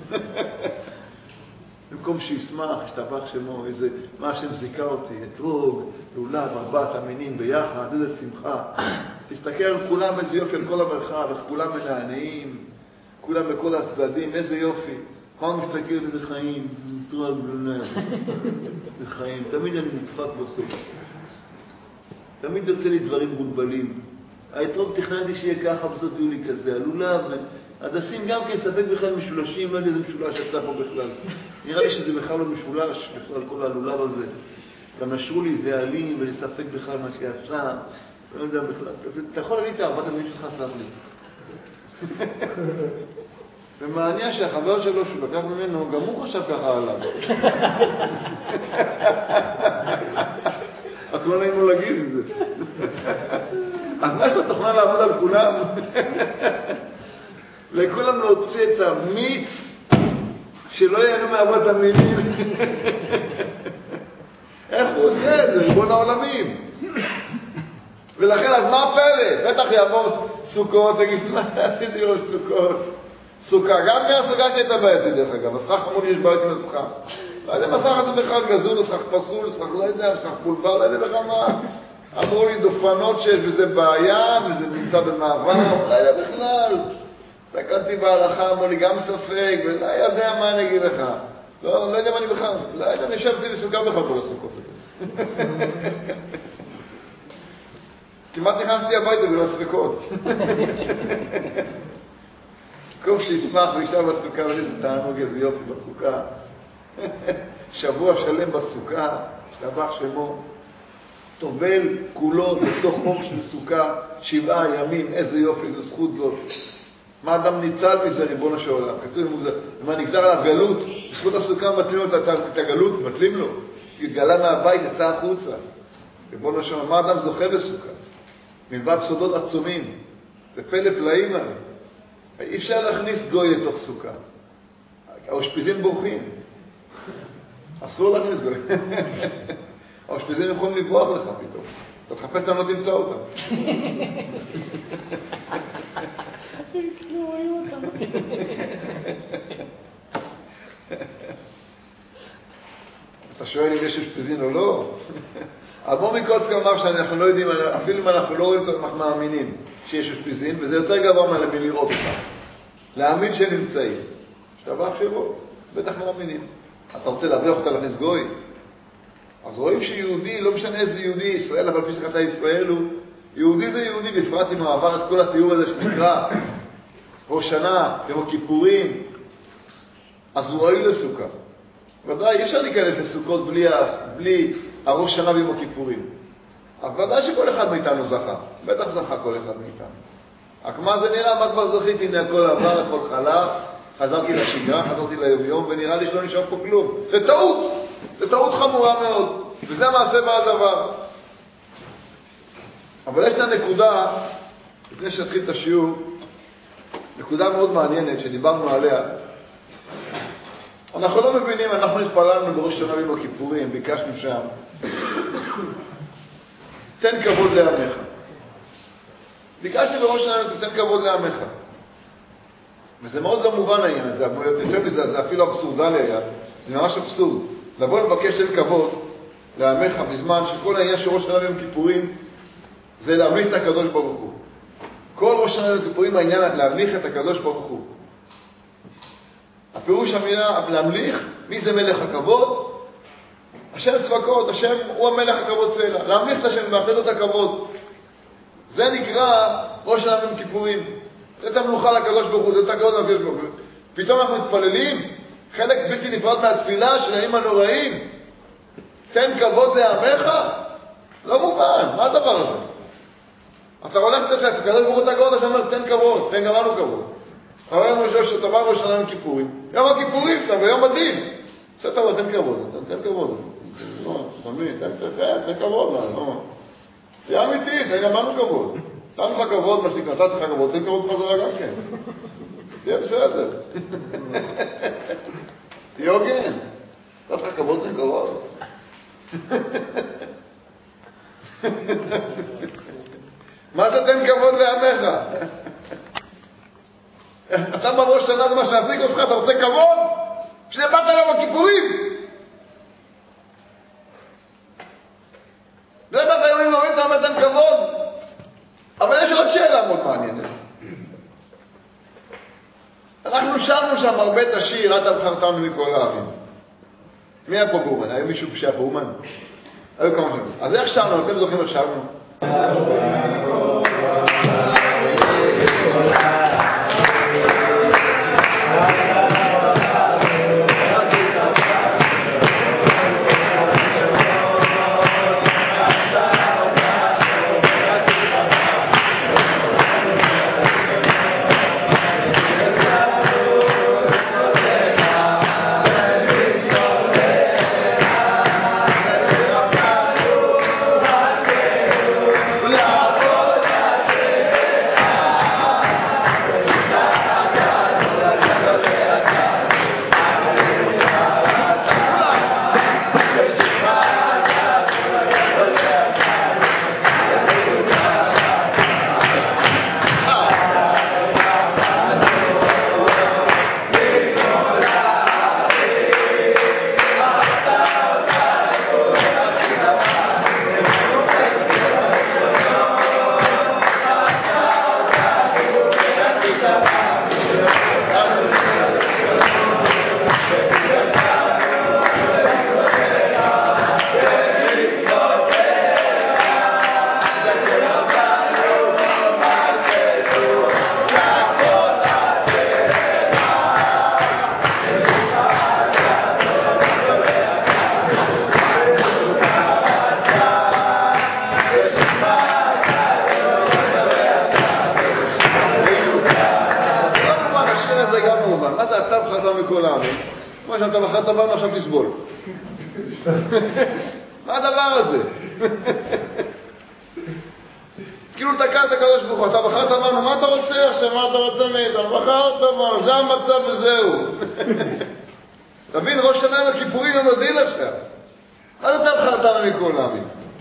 במקום שישמח, ישתבח שמו, איזה, מה השם זיקה אותי, אתרוג, לולב, ארבעת המינים ביחד, איזה שמחה. תסתכל על כולם איזה יופי, על כל המרחב, איך כולם מנענעים, כולם בכל הצדדים, איזה יופי. פעם מסתכל איזה חיים, אתרוג, לולב, איזה חיים, תמיד אני נדפק בסוף. תמיד יוצא לי דברים מוגבלים. האתרוג תכננתי שיהיה ככה, בסוף יהיו לי כזה, הלולב, אז עשים גם כן ספק בכלל משולשים, לא יודע איזה משולש יצא פה בכלל. נראה לי שזה בכלל לא משולש, בכלל כל הלולב הזה. גם נשרו לי זה עלים ולספק בכלל מה שיצא, לא יודע בכלל. אתה יכול להגיד את ארבעת המינים שלך, סלח לי. ומעניין שהחבר שלו שהוא לקח ממנו, גם הוא חשב ככה עליו. רק לא נעים לו להגיד את זה. אז מה שאתה תוכנן לעבוד על כולם? לכולם להוציא את המיץ שלא יהיו מעבוד המילים. איך הוא עושה את זה? ריבון העולמים. ולכן, אז מה הפלא? בטח יעבור סוכות, תגיד, מה עשיתי ראש סוכות? סוכה, גם מהסוכה שהייתה בעייתי דרך אגב, הסכך אמרו לי יש בעיות עם הסכך. לא יודע, מסך הזה בכלל גזול, הסכך פסול, הסכך לא יודע, הסכך פולבר, לא יודע בכלל מה. אמרו לי דופנות שיש בזה בעיה, וזה נמצא במעבר, לא יודע בכלל. תקנתי בהלכה, אמרו לי גם ספק, ולא יודע מה אני אגיד לך. לא, לא יודע מה אני בכלל, לא יודע, נשבתי לסוכה בכלל כל הסוכות. כמעט נכנסתי הביתה ולא ספקות. כל שישמח וישב בסוכה, ואיזה תענוג איזה יופי בסוכה. שבוע שלם בסוכה, השתבח שמו, טובל כולו בתוך אור של סוכה, שבעה ימים, איזה יופי, איזה זכות זאת. מה אדם ניצל מזה, ריבונו של עולם? כתוב, מה נגזר עליו גלות, בזכות הסוכה מבטלים לו את הגלות, מבטלים לו. התגלה מהבית, יצא החוצה. ריבונו של עולם, מה אדם זוכה בסוכה? מלבד סודות עצומים, זה פלא פלאים האלה. אי אפשר להכניס גוי לתוך סוכה. האושפיזים בורחים. אסור להכניס גוי. האושפיזים יכולים לברוח לך פתאום. אתה תחפש אותם, לא תמצא אותם. לא רואים אותם. אתה שואל אם יש אושפיזין או לא? אדמו"ר מקוצק אמר שאנחנו לא יודעים, אפילו אם אנחנו לא רואים, אנחנו מאמינים שיש אושפיזין, וזה יותר גבוה מלראות אותם. להאמין שנמצאים. שתבח שבו, בטח מאמינים. אתה רוצה להבריח אותה להכניס גוי? אז רואים שיהודי, לא משנה איזה יהודי, ישראל, אבל פי שכתה ישראל הוא, יהודי זה יהודי, בפרט אם הוא עבר את כל הסיור הזה שנקרא, ראש שנה, כמו כיפורים, אז הוא ראוי לסוכה. ודאי, אי אפשר להיכנס לסוכות בלי, בלי הראש שנה ביום הכיפורים. אבל ודאי שכל אחד מאיתנו זכה. בטח זכה כל אחד מאיתנו. רק מה זה נראה? מה כבר זכיתי? הנה הכל עבר, הכל חלף, חזרתי לשגרה, חזרתי ליום יום, ונראה לי שלא נשאר פה כלום. זה טעות! זה טעות חמורה מאוד. וזה מעשה בעל דבר. אבל יש לה נקודה, לפני שנתחיל את השיעור, נקודה מאוד מעניינת שדיברנו עליה. אנחנו לא מבינים, אנחנו התפללנו בראש שנה ביום הכיפורים, ביקשנו שם. תן כבוד לעמך. ביקשתי בראש שנה, תן כבוד לעמך. וזה מאוד לא מובן העניין הזה, יותר מזה, זה אפילו אבסורדלי היה. זה ממש אבסורד. לבוא לבקש אל כבוד, לעמך בזמן שכל העניין של ראש השנה ויום כיפורים, זה להמליך את הקדוש ברוך הוא. כל ראש השנה ויום כיפורים העניין להמליך את הקדוש ברוך הוא. הפירוש המילה להמליך, מי זה מלך הכבוד? השם צבקות, השם הוא המלך הכבוד צלע. להמליך את השם, להחליט את הכבוד. זה נקרא ראש השנה ויום כיפורים. זה את המלוכה לקדוש ברוך הוא, זה את הכבוד לקדוש ברוך הוא. פתאום אנחנו מתפללים, חלק בלתי נפרד מהתפילה של הימים הנוראים. תן כבוד לעמך? לא מובן, מה הדבר הזה? אתה הולך לתת, הקדוש ברוך הוא את הכבוד, אתה אומר, תן כבוד, תן גם לנו כבוד. אבל יום ראשון שאתה בא ראש השנה ויום כיפורים, יום הכיפורים, אתה ביום הדין. עושה אתה תן כבוד, תן כבוד. לא, תמיד, תן כבוד, לא. תהיה אמיתי, תן גם לנו כבוד. תן לך כבוד, מה שנקרא, תן לך כבוד, תן כבוד חזרה גם כן. תהיה בסדר. תהיה הוגן. תן לך כבוד, תן כבוד. מה אתה תן כבוד לעמך? אתה בראש שנה זה מה שנעסיק אותך, אתה רוצה כבוד? כשבאת עליו הכיפורים. זה באת הימים נוראים, אתה אומר תן כבוד. אבל יש עוד שאלה מאוד מעניינת. אנחנו שרנו שם הרבה את השיר, אתה בחרתנו מכל הערים. מי היה פה גורמן? היה מישהו שהיה פה אומן? היו כמה שנים. אז איך שרנו? אתם זוכרים איך שרנו? מה הדבר הזה? כאילו תקע את הקדוש ברוך הוא, אתה בחרת אמרנו, מה אתה רוצה עכשיו, מה אתה רוצה מאיתנו? בחרת אמרנו, זה המצב וזהו. תבין, ראש שנה עם הכיפורים הם מודיעים עכשיו. מה אתה בחרת מכל העמים?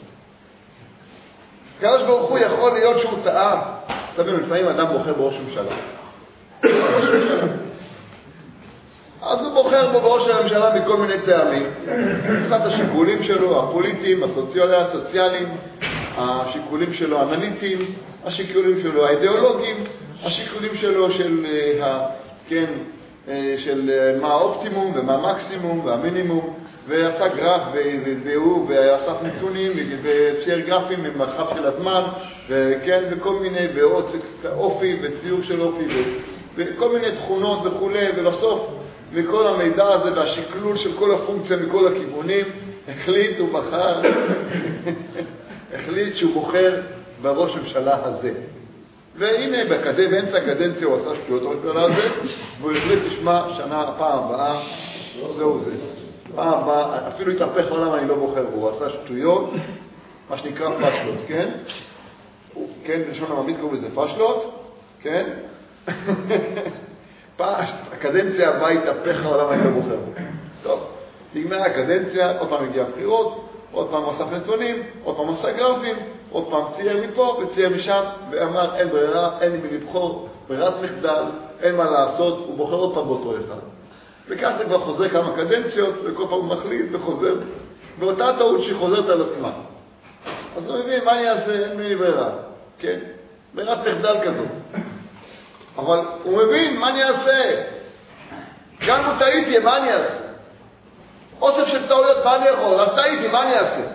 הקדוש ברוך הוא יכול להיות שהוא טעה. תבין, לפעמים אדם בוחר בראש ממשלה. ראש ממשלה. אז הוא בוחר בו בראש הממשלה מכל מיני טעמים. קצת השיקולים שלו, הפוליטיים, הסוציאליים, השיקולים שלו האנליטיים, השיקולים שלו האידיאולוגיים, השיקולים שלו של, כן, של מה האופטימום ומה המקסימום והמינימום, ועשה גרף והוא ואסף נתונים וצייר גרפים במרחב של הזמן, וכן, וכל מיני, ועוד אופי וציור של אופי וכל מיני תכונות וכו', ולסוף מכל המידע הזה והשקלול של כל הפונקציה מכל הכיוונים, החליט הוא בחר, החליט שהוא בוחר בראש הממשלה הזה. והנה בקדנציה, באמצע הקדנציה הוא עשה שטויות הממשלה הזה, והוא החליט לשמע שנה הפעם הבאה, זהו זה. פעם הבאה, אפילו התהפך העולם אני לא בוחר, הוא עשה שטויות, מה שנקרא פשלות, כן? כן, בלשון המעמיד קוראים לזה פשלות, כן? הקדנציה הבאה התהפך העולם אני לא בוחר. טוב, נגמרה הקדנציה, עוד פעם הגיע הבחירות, עוד פעם אסף נתונים, עוד פעם עשה גרפים, עוד פעם צייר מפה וצייר משם, ואמר אין ברירה, אין לי לבחור, ברירת מחדל, אין מה לעשות, הוא בוחר עוד פעם באותו אחד. וכך זה כבר חוזר כמה קדנציות, וכל פעם הוא מחליט וחוזר, ואותה טעות שהיא חוזרת על עצמה. אז הוא מבין, מה אני אעשה? אין לי ברירה, כן? ברירת מחדל כזאת. אבל הוא מבין, מה אני אעשה? גם הוא טעיתי, מה אני אעשה? אוסף של טעויות, מה אני יכול? אז טעיתי, מה אני אעשה?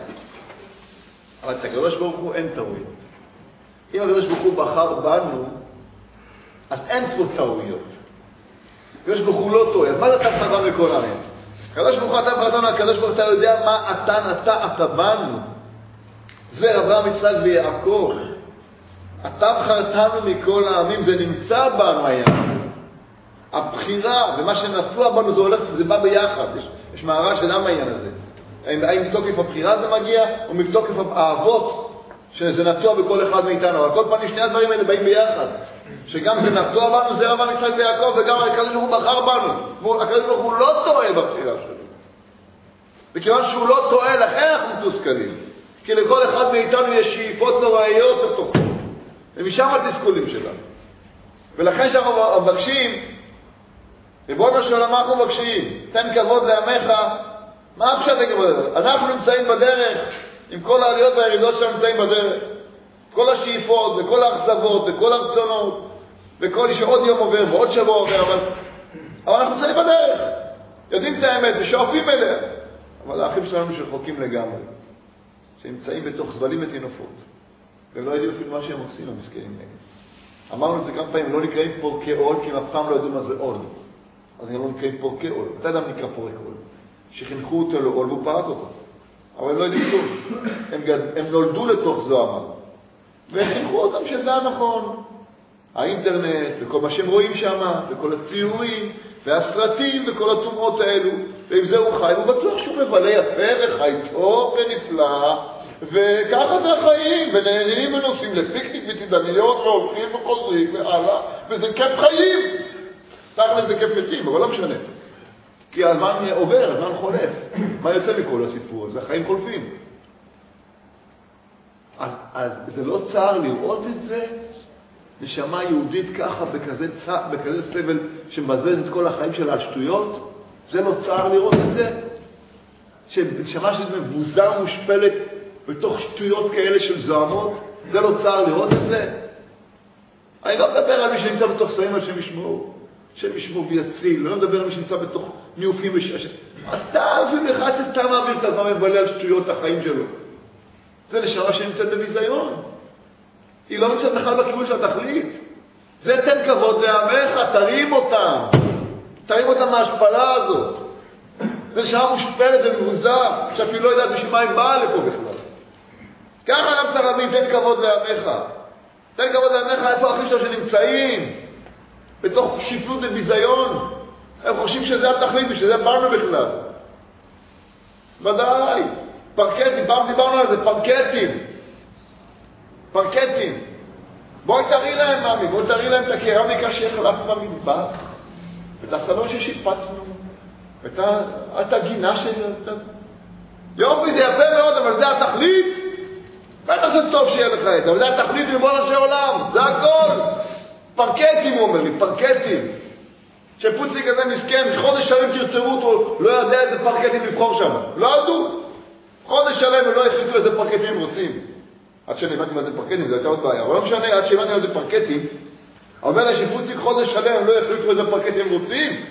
אבל את הקדוש ברוך הוא אין טעויות. אם הקדוש ברוך הוא בחר בנו, אז אין פה טעויות. הקדוש ברוך הוא לא טועה. אז מה זה אתה בחרתם לכל העמים? הקדוש ברוך הוא אתה בחרתם, הקדוש ברוך הוא אתה יודע מה אתה נטעת בנו. זה אברהם, יצחק ויעקב. אתה בחרתנו מכל העמים, זה נמצא בנו העניין. הבחירה ומה שנטוע בנו זה הולך, זה בא ביחד. יש, יש מערה של למה העניין הזה. האם מתוקף הבחירה זה מגיע, או מתוקף האהבות שזה נטוע בכל אחד מאיתנו. אבל כל פעם שני הדברים האלה באים ביחד. שגם זה נטוע בנו, זה אברהם, יצחק ויעקב, וגם הקדוש ברוך הוא בחר בנו. הקדוש ברוך הוא לא טועה בבחירה שלו. וכיוון שהוא לא טועה, לכן אנחנו מתוסכלים. כי לכל אחד מאיתנו יש שאיפות נוראיות בתוכו. ומשם התסכולים שלנו. ולכן שאנחנו מבקשים, ריבונו של עולם אנחנו מבקשים, תן כבוד לעמך. מה הפשט לכבוד? אנחנו נמצאים בדרך, עם כל העליות והירידות שלנו נמצאים בדרך. כל השאיפות וכל האכזבות וכל הרצונות, וכל שעוד יום עובר ועוד שבוע עובר, אבל, אבל אנחנו נמצאים בדרך. יודעים את האמת ושואפים אליה. אבל האחים שלנו שרחוקים לגמרי, שנמצאים בתוך זבלים ותינופות, ולא יודעים אפילו מה שהם עושים, המסכנים נגד. אמרנו את זה כמה פעמים, לא נקראים פורקי עול, כי הם אף פעם לא יודעים מה זה עול. אז הם לא נקראים פורקי עול. אתה יודע נקרא פורק עול. שחינכו אותו לעול והוא פרק אותו. אבל הם לא יודעים כלום. הם, גד... הם נולדו לתוך זוהמה. וחינכו אותם שזה הנכון. האינטרנט, וכל מה שהם רואים שם, וכל הציורים, והסרטים, וכל התאומות האלו. ועם זה הוא חי, הוא בטוח שהוא מבלה יפה וחי טוב ונפלא. וככה זה החיים, ונהנים ונוסעים לפיקניק ותדמיות, והולכים וחוזרים והלאה, וזה כיף חיים. תכל'ס זה כיף מתים, אבל לא משנה. כי הזמן עובר, הזמן חולף. מה יוצא מכל הסיפור הזה? החיים חולפים. אז, אז זה לא צער לראות את זה, נשמה יהודית ככה, בכזה, צע, בכזה סבל שמבזבז את כל החיים שלה על שטויות? זה לא צער לראות את זה? שנשמה שזה מבוזר מושפלת בתוך שטויות כאלה של זוהמות? זה לא צער לראות את זה? אני לא מדבר על מי שנמצא בתוך סעים על שם ישמעו. שם ישמעו ויציל. לא מדבר על מי שנמצא בתוך ניופים וששת. אז תאבים אחד שסתם מעביר את הזמן מבלה על שטויות החיים שלו. זה נשארה שנמצאת בביזיון. היא לא נמצאת בכלל בכיוון של התכלית. זה תן כבוד לעמך, תרים אותם. תרים אותם מההשפלה הזאת. זה נשארה מושפלת ומבוזר, שאפילו לא יודעת בשביל מה היא באה לפה בכלל. ככה גם תרבים, תן כבוד לעמך. תן כבוד לעמך, איפה האחים שלו שנמצאים? בתוך שפלות וביזיון. הם חושבים שזה התכלית ושזה באנו בכלל. ודאי. פרקטים, פעם דיברנו על זה, פרקטים. פרקטים. בואי תראי להם, מאמי, בואי תראי להם את הקרמיקה שהחלפנו במטבח, ואת הסלון ששיפצנו, ואת הגינה של... יופי, זה יפה מאוד, אבל זה התכלית. בטח זה טוב שיהיה לך את זה, אבל זה התכלית ריבונו של עולם, זה הכל. פרקטים, הוא אומר לי, פרקטים. שפוצי כזה מסכן, חודש שלם תרצרו אותו, לא יודע איזה פרקטים לבחור שם. לא ידעו. חודש שלם ולא החליטו איזה פרקטים הם רוצים. עד שאני הבנתי מה זה פרקטים, זה הייתה עוד בעיה. אבל לא משנה, עד שהבנתי מה זה פרקטים, אומר לה שפוצי חודש שלם הם לא החליטו איזה פרקטים הם רוצים.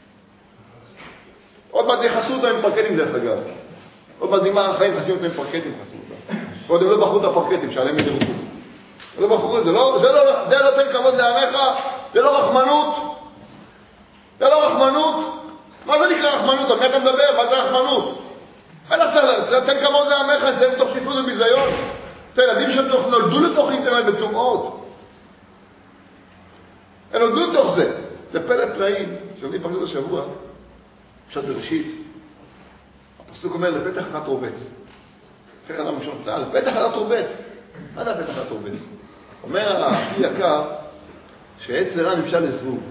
עוד מעט יחסו אותם עם פרקטים דרך אגב. עוד מעט נגמר החיים חסים אותם עם פרקטים חסו אותם. עוד הם לא בחרו את הפרקטים שעליהם ידרקו. לא בחרו את זה, לא, זה לא, זה לא תן כבוד לעמך, זה לא רחמנות. זה לא רחמנות. מה זה נקרא רחמנות? על מי אתה מדבר? מה זה רחמנות? זה תן כבוד לעמך, זה מתוך שפלות וביזיון. זה ילדים שנולדו לתוך אינטרנט בטומאות. הם נולדו לתוך זה. זה פלא פלאים. כשאומרים פרשת השבוע, פרשת בראשית, הפסוק אומר, לפתח אחת רובץ. לפתח אדם ראשון פתעה, לפתח אחת רובץ. מה זה הפתח אחת רובץ? אומר הכלי יקר, שעץ רע נמשל לזבוב.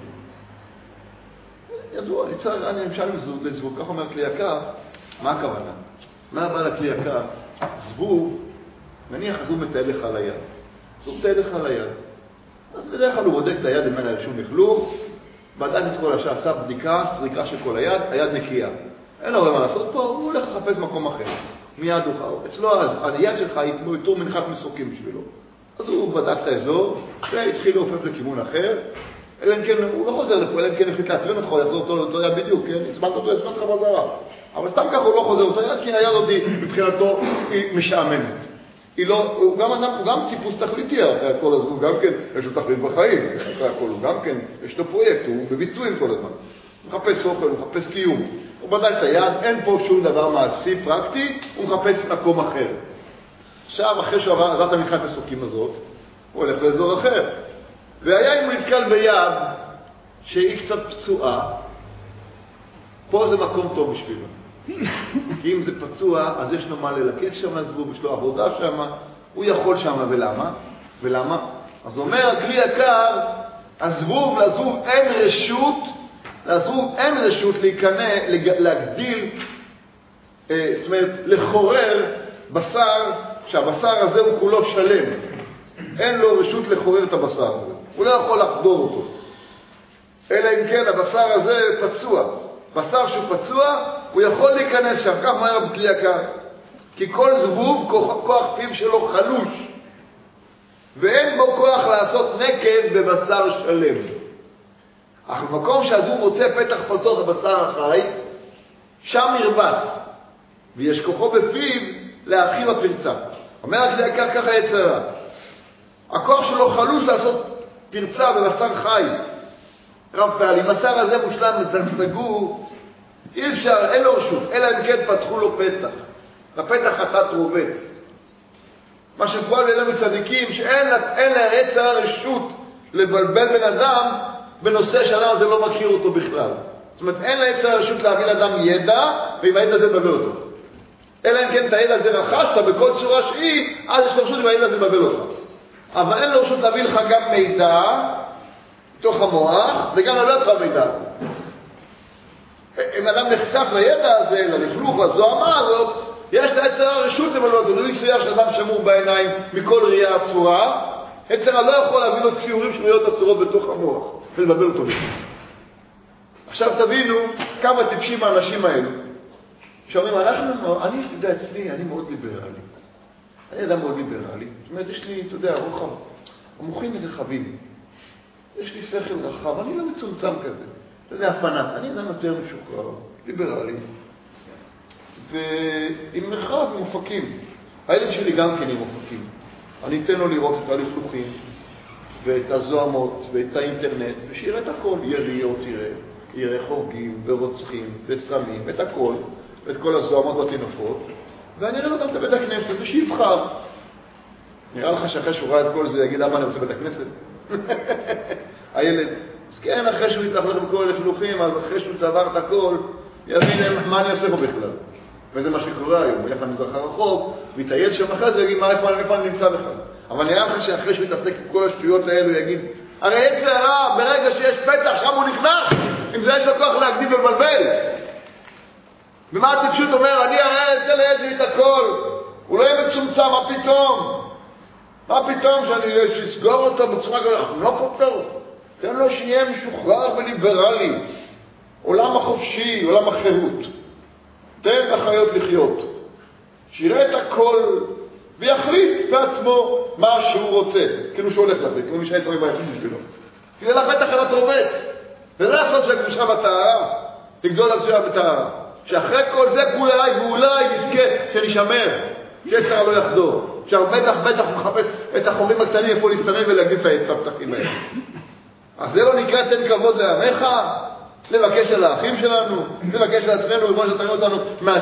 ידוע, יצא רע נמשל לזבוב. כך אומר הכלי יקר, מה הכוונה? מה הבא לכלי יקר? זבוב, נניח אז הוא מטייל לך על היד. אז הוא מטייל לך על היד. אז בדרך כלל הוא בודק את היד אם אין לה שום לכלוך, בדק את כל השעה, עשה בדיקה, סריקה של כל היד, היד נקייה. אין לו מה לעשות פה, הוא הולך לחפש מקום אחר. מיד הוא חרוב. אצלו אז, היד שלך היא כמו יותר מנחת מסוקים בשבילו. אז הוא בדק את האזור, והתחיל להופף לכיוון אחר, אלא אם כן, הוא לא חוזר לפה, אלא אם כן החליט להטרין אותך, יחזור אותו לאותו יד בדיוק, כן? הצמדת אותו, הצמדת לך בזרה. אבל סתם ככה הוא לא חוזר אותו יד, כי היד עוד מבחינתו היא משעממת. היא לא, הוא גם אדם, הוא גם טיפוס תכליתי, אחרי הכל, אז הוא גם כן, יש לו תכלית בחיים, אחרי הכל, הוא גם כן, יש לו פרויקט, הוא בביצועים כל הזמן. הוא מחפש אוכל, הוא מחפש קיום. הוא בדק את היד, אין פה שום דבר מעשי, פרקטי, הוא מחפש מקום אחר. עכשיו, אחרי שהוא עבר את המנחת מסוקים הזאת, הוא הולך לאזור אחר. והיה אם הוא נתקל ביד שהיא קצת פצועה, פה זה מקום טוב בשבילו. כי אם זה פצוע, אז יש לו מה ללקט שם לזבוב, יש לו עבודה שם, הוא יכול שם, ולמה? ולמה? אז אומר, כלי יקר, הזבוב, לזבוב אין רשות, לזבוב אין רשות להיכנע, להגדיל, זאת אומרת, לחורר בשר, שהבשר הזה הוא כולו שלם. אין לו רשות לחורר את הבשר הזה. הוא לא יכול לחדור אותו. אלא אם כן, הבשר הזה פצוע. בשר שהוא פצוע, הוא יכול להיכנס שם, כך מהר בכלי יקר. כי כל זבוב, כוח, כוח פיו שלו חלוש. ואין בו כוח לעשות נקב בבשר שלם. אך במקום שהזבוב מוצא פתח פתוח לבשר החי, שם ירבץ. ויש כוחו בפיו להרחיב הפרצה. אומר הכלי יקר ככה יצרה. הכוח שלו חלוש לעשות פרצה בבשר חי. רב פעל, אם בשר הזה מושלם לסגור, אי אפשר, אין לו רשות, אלא אם כן פתחו לו פתח. לפתח חטאת רובץ. מה שפועל בינינו צדיקים, שאין לעצר הרשות לבלבל בן אדם בנושא שאדם הזה לא מכיר אותו בכלל. זאת אומרת, אין לעצר הרשות להביא לאדם ידע, ועם הידע הזה לבלבל אותו. אלא אם כן את הידע הזה רכשת בכל צורה שהיא, אז יש לו רשות עם הידע הזה לבלבל אותך. אבל אין לו רשות להביא לך גם מידע, בתוך המוח, וגם לא לך מידע. אם אדם נחשף לידע הזה, ללכלוך, לזוהמה הזאת, יש לעצר הרשות לבלבל אותו. לא יצויר שאדם שמור בעיניים מכל ראייה אסורה, עצר לא יכול להביא לו ציורים של ראיות אסורות בתוך המוח, ולבלבל אותו לזה. עכשיו תבינו כמה טיפשים האנשים האלו, שאומרים, אנחנו, אני, אתה יודע, אצלי, אני מאוד ליברלי. אני אדם מאוד ליברלי. זאת אומרת, יש לי, אתה יודע, רוחב, המוחים רחבים. יש לי שכל רחב, אני לא מצומצם כזה. אתה יודע, פנאט, אני אדם יותר משוחרר, ליברלי. ועם מרחב, עם אופקים. הילד שלי גם כן עם אופקים. אני אתן לו לראות את הלכלוכים, ואת הזוהמות, ואת האינטרנט, ושיראה את הכל. יריות יראה, יראה חורגים, ורוצחים, וסרמים, את הכל, ואת כל הזוהמות והטינופות. ואני אראה לו גם את בית הכנסת, ושיבחר. נראה לך שאחרי שהוא ראה את כל זה, יגיד, אבא, אני רוצה בית הכנסת? הילד, אז כן, אחרי שהוא יתלך לכם כל הלכלוכים, אז אחרי שהוא צבר את הכל, יבין מה אני עושה פה בכלל. וזה מה שקורה היום, הוא ילך למזרח הרחוק, ויטייל שם אחרי זה, יגיד, מה, איפה, איפה אני נמצא בכלל? אבל נראה לך שאחרי שהוא יתעסק עם כל השטויות האלו, הוא יגיד, הרי יצר הרע, ברגע שיש פתח, שם הוא נכנס, אם זה יש לו כוח להקדים ולבלבל. ומה הטיפשות אומר, אני הרי אצל לילד לי את הכל, הוא לא יהיה מצומצם, מה פתאום? מה פתאום שאני אסגור אותו בצורה כזאת? אנחנו לא פותר, תן לו שיהיה משוחרר וליברלי, עולם החופשי, עולם החירות. תן לחיות לחיות, שיראה את הכל ויחליט בעצמו מה שהוא רוצה, כאילו שהוא הולך להחליט, כאילו משנה יצרים ביחליט בשבילו. כי זה לפתח על התרובת, וזה לעשות של הקדושה בתארה, לגדול על קדושה בתארה. שאחרי כל זה אולי ואולי נזכה שנשמר, שיצר לא יחזור. שבטח בטח מחפש את החורים הקטנים איפה להסתנן ולהגדיל את הפתחים האלה. אז זה לא נקרא תן כבוד לעמך, לבקש על האחים שלנו, לבקש על עצמנו, כמו שתראו אותנו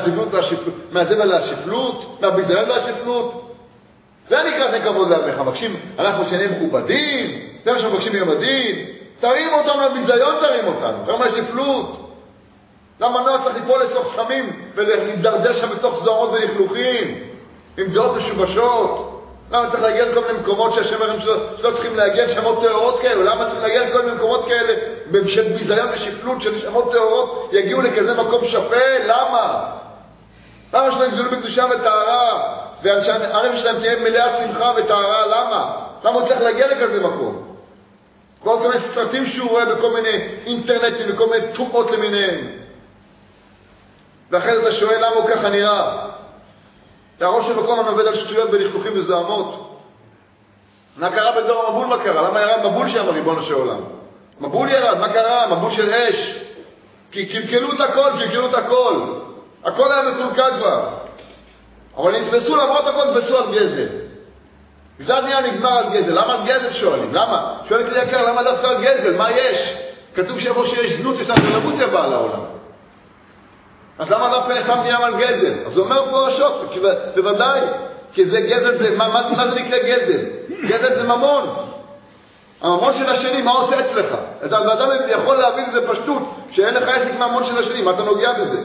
מהזבל והשפלות, מהביזיון והשפלות. זה נקרא תן כבוד לעמך. מבקשים, אנחנו שנהיה מכובדים, זה מה שמבקשים ביום הדין, תרים אותנו לביזיון, תרים אותנו, תרים מהשפלות. למה לא צריך ליפול לסוך סמים ולהידרדר שם בתוך זוהרות ולכלוכים עם דעות משובשות? למה צריך להגיע לכל מיני מקומות שהשם הרם שלא, שלא צריכים להגיע לשמות תאורות כאלו? למה צריך להגיע לכל מיני מקומות כאלה של ביזיון ושפלות של שמות תאורות יגיעו לכזה מקום שפל? למה? למה שלהם יגזלו בקדושה וטהרה והערב שלהם תהיה מלאה שמחה וטהרה? למה? למה הוא צריך להגיע לכזה מקום? כל מיני סרטים שהוא רואה בכל מיני אינטרנטים וכל מיני תומות למיניהם. ואחרי זה אתה שואל למה הוא ככה נראה. והראש של מקום עובד על שטויות ולכלוכים וזעמות. מה קרה בדור המבול? מה קרה? למה ירד מבול שם ריבונו של עולם? מבול ירד, מה קרה? מבול של אש. כי קלקלו את הכל, קלקלו את הכל. הכל היה מקולקל כבר. אבל נתפסו למרות הכל, נתפסו על גזל. זה נהיה נגמר על גזל. למה על גזל שואלים? למה? שואלת לי יקר, למה דווקא על גזל? מה יש? כתוב שבו שיש זנות, יש אנדרלמוסיה באה לעולם. אז למה דווקא נחם נהיה על גזל? אז הוא אומר פה השוט, בוודאי, כי זה גזל, זה, מה, מה, מה זה נקרא גזל? גזל זה ממון. הממון של השני, מה עושה אצלך? אז האדם יכול להבין את זה פשטות, שאין לך עסק מהמון של השני, מה אתה נוגע בזה?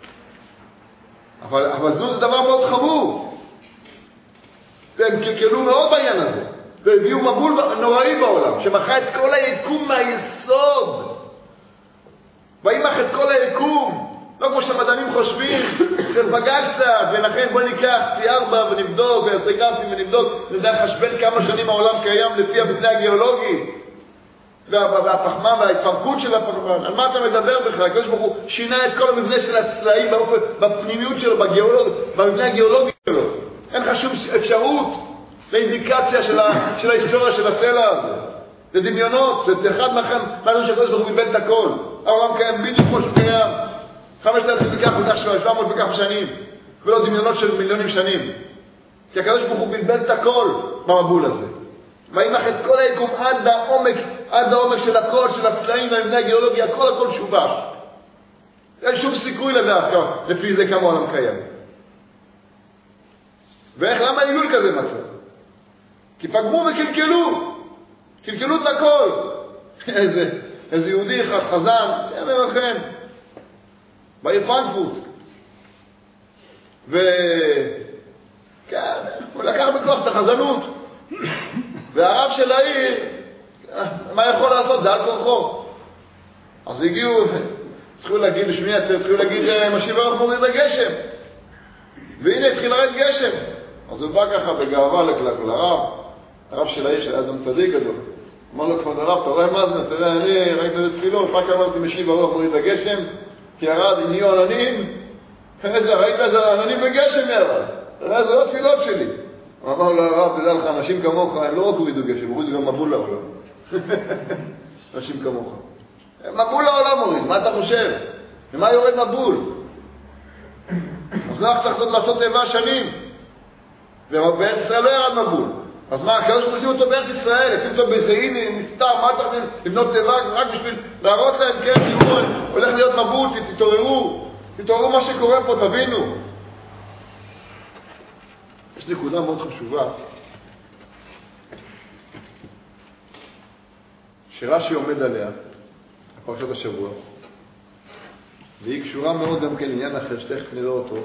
אבל, אבל זו זה דבר מאוד חמור. והם קלקלו מאוד בעניין הזה, והביאו מבול נוראי בעולם, שמחה את כל היקום מהיסוד. וימח את כל היקום. לא כמו שהמדענים חושבים, של בג"ץ קצת, ולכן בוא ניקח פי ארבע ונבדוק, ואסטרוגרפים ונבדוק, נדע לחשבן כמה שנים העולם קיים לפי המבנה הגיאולוגי, והפחמן וההתפרקות של הפחמן. על מה אתה מדבר בכלל? הקדוש ברוך הוא שינה את כל המבנה של הצלעים בפנימיות שלו, במבנה הגיאולוגי שלו. אין לך שום אפשרות לאינדיקציה של, ה, של ההיסטוריה של הסלע הזה. זה דמיונות, זה אחד מהדברים שהקדוש ברוך הוא מבן את הכל. העולם קיים בדיוק כמו שקיים. חמשת אלפים וכך וכך שבע מאות וכך שנים, ולא דמיונות של מיליונים שנים. כי הקדוש ברוך הוא בלבל את הכל במבול הזה. וימח את כל היקום עד העומק, עד העומק של הכל, של הצלעים והמבנה הגיאולוגי, הכל הכל שובש. אין שום סיכוי לדעת לפי זה כמה העולם קיים. ואיך, למה עיגול כזה מצב? כי פגמו וקלקלו. קלקלו את הכל. איזה, איזה יהודי אחד חזן, כן ולכן. בעיר פרנקפורט. ו... כן, הוא לקח בכוח את החזנות. והרב של העיר, מה יכול לעשות? זה על כורחו. אז הגיעו, צריכו להגיד בשמי עצר, צריכו להגיד משיב הרוח מוריד הגשם. והנה התחיל לרד גשם. אז הוא בא ככה בגאווה לרב, הרב של העיר של אדם צדיק גדול. אמר לו, כבוד הרב, אתה רואה מה זה? תראה, אני ראיתי את תפילות, רק אמרתי משיב הרוח מוריד הגשם, כי ירד הניעו עננים, איזה, ראית איזה עננים בגשם ירד. תראה, זה לא תפילות שלי. הוא אמר לו, הרב, תדע לך, אנשים כמוך, הם לא רק הורידו גשם, הורידו גם מבול לעולם. אנשים כמוך. מבול לעולם הוריד, מה אתה חושב? ומה יורד מבול? אז לא צריך לעשות טבע שנים. ובארץ ישראל לא ירד מבול. אז מה, הקדוש ברוך הוא אותו בארץ ישראל, לשים אותו באיזה הנה, נסתר, מה צריך לבנות טבע רק בשביל להראות להם, כן, תראו, הולך להיות מבול, תתעוררו, תתעוררו מה שקורה פה, תבינו. יש נקודה מאוד חשובה, שרש"י עומד עליה, בפרשת השבוע, והיא קשורה מאוד גם כן לעניין אחר, שתכף נראה אותו.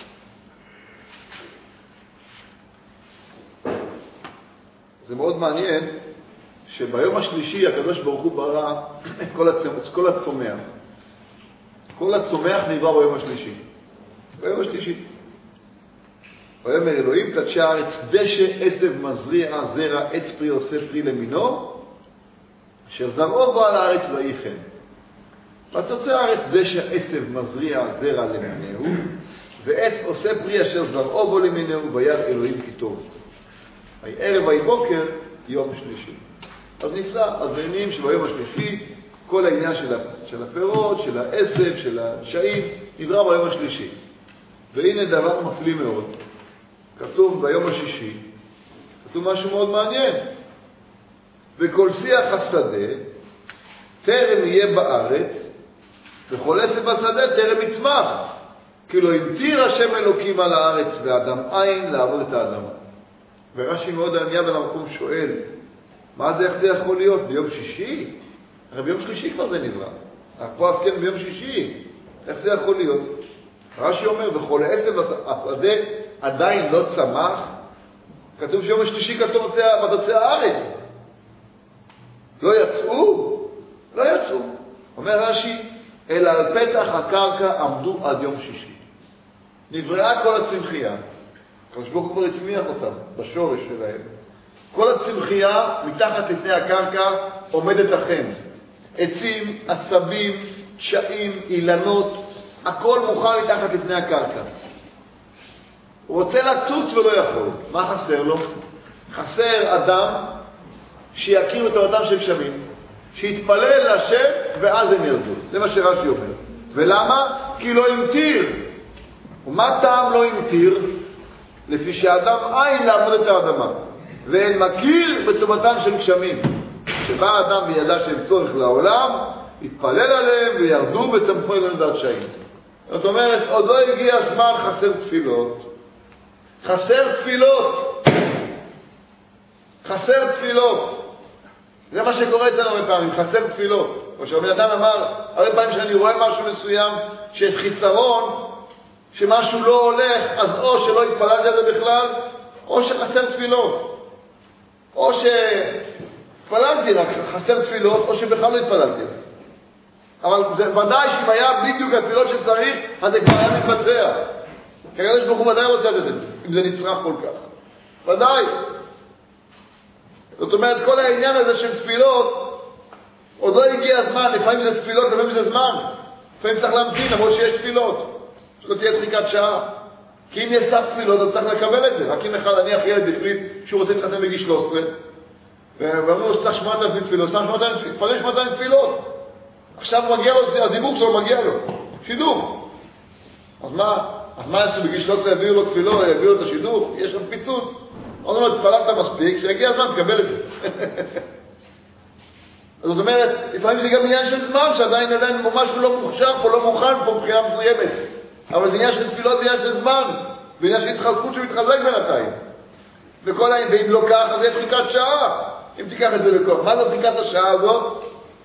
זה מאוד מעניין שביום השלישי הקדוש ברוך הוא ברא את כל, הצומח, את כל הצומח. כל הצומח נברא ביום השלישי. ביום השלישי. ויאמר אלוהים קדשה הארץ דשא עשב מזריע זרע עץ פרי עושה פרי למינו, אשר זרעו בו על הארץ ויהי כן. ותוצא הארץ דשא עשב מזריע זרע למינהו, ועץ עושה פרי אשר זרעו בו למינהו, וירא אלוהים כי טוב. ויהי ערב ויהי בוקר יום שלישי. אז נפלא, אז מבינים שביום השלישי כל העניין של, של הפירות, של העשב, של השעים, נברא ביום השלישי. והנה דבר מפליא מאוד. כתוב ביום השישי, כתוב משהו מאוד מעניין. וכל שיח השדה טרם יהיה בארץ, וכל עשב השדה טרם יצמח. כי לא המטיר השם אלוקים על הארץ ואדם אין לעבוד את האדמה. ורש"י מאוד עניין במקום שואל, מה זה, איך זה יכול להיות? ביום שישי? הרי ביום שלישי כבר זה נברא. פה אז כן ביום שישי. איך זה יכול להיות? רש"י אומר, וכל עשב השדה עדיין לא צמח. כתוב שיום השלישי כתוב בתוצא הארץ. לא יצאו? לא יצאו. אומר רש"י, אלא על פתח הקרקע עמדו עד יום שישי. נבראה כל הצמחייה. הקדוש ברוך הוא כבר הצמיח אותם בשורש שלהם. כל הצמחייה מתחת לפני הקרקע עומדת לכם. עצים, עשבים, תשעים, אילנות, הכל מוכן מתחת לפני הקרקע. הוא רוצה לצוץ ולא יכול. מה חסר לו? חסר אדם שיכיר את תורתם של גשמים, שיתפלל להשם ואז הם ירדו. זה מה שרש"י אומר. ולמה? כי לא המטיר. ומה טעם לא המטיר? לפי שהאדם אין לעמוד את האדמה, ואין מכיר בטובתם של גשמים. שבא האדם וידע שהם צורך לעולם, התפלל עליהם וירדו וצמחו אליהם דרשאים. זאת אומרת, עוד לא הגיע הזמן, חסר תפילות. חסר תפילות. חסר תפילות. זה מה שקורה אצלנו הרבה פעמים, חסר תפילות. או שהבן אדם אמר, הרבה פעמים שאני רואה משהו מסוים, שיש חיסרון, שמשהו לא הולך, אז או שלא התפללתי על זה בכלל, או שחסר תפילות. או שהתפללתי רק, חסר תפילות, או שבכלל לא התפללתי. אבל זה ודאי שאם היה בדיוק התפילות שצריך, אז זה כבר היה מתבצע. כי הקדוש ברוך הוא ודאי רוצה את זה, אם זה נצרך כל כך. ודאי. זאת אומרת, כל העניין הזה של תפילות, עוד לא הגיע הזמן, לפעמים זה תפילות, לפעמים זה זמן. לפעמים צריך להמתין, למרות שיש תפילות. שלא תהיה דחיקת שעה. כי אם יש סף תפילות, אז צריך לקבל את זה. רק אם אחד, אני אחי ילד החליט שהוא רוצה להתחתן בגיל שלוש עשרה, ואמרו לו שצריך שמונת אלפים תפילות, צריך שמונת אלפים, תפלל שמונת אלפים תפילות. עכשיו מגיע לו, הזיווג שלו מגיע לו. שידור. אז מה? אז מה יעשו בגיל שלוש עשרה, יביאו לו תפילות, יביאו לו את השידור? יש שם פיצוץ. אומרים לו, תפללת מספיק, שיגיע הזמן, תקבל את זה. אז זאת אומרת, לפעמים זה גם עניין של זמן, שעדיין עדיין ממש לא מוכשר פה, לא מוכן פה מבחינה מסוימת. אבל זה עניין של תפילות, זה עניין של זמן, ועניין של התחזקות שמתחזק בינתיים. וכל העניין, ואם לא כך, אז זה דחיקת שעה. אם תיקח את זה בכוח. מה זה דחיקת השעה הזאת?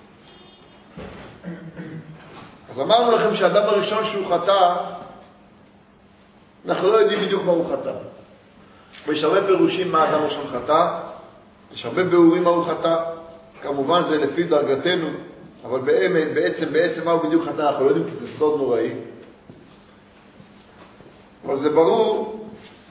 אז אמרנו לכם שהאדם הראשון שהוא חטא, אנחנו לא יודעים בדיוק מה הוא חטא. ויש הרבה פירושים מה האדם הראשון חטא, יש הרבה ביאורים מה הוא חטא, כמובן זה לפי דרגתנו, אבל באמת, בעצם, בעצם מה הוא בדיוק חטא, אנחנו לא יודעים כי זה סוד נוראי. אבל זה ברור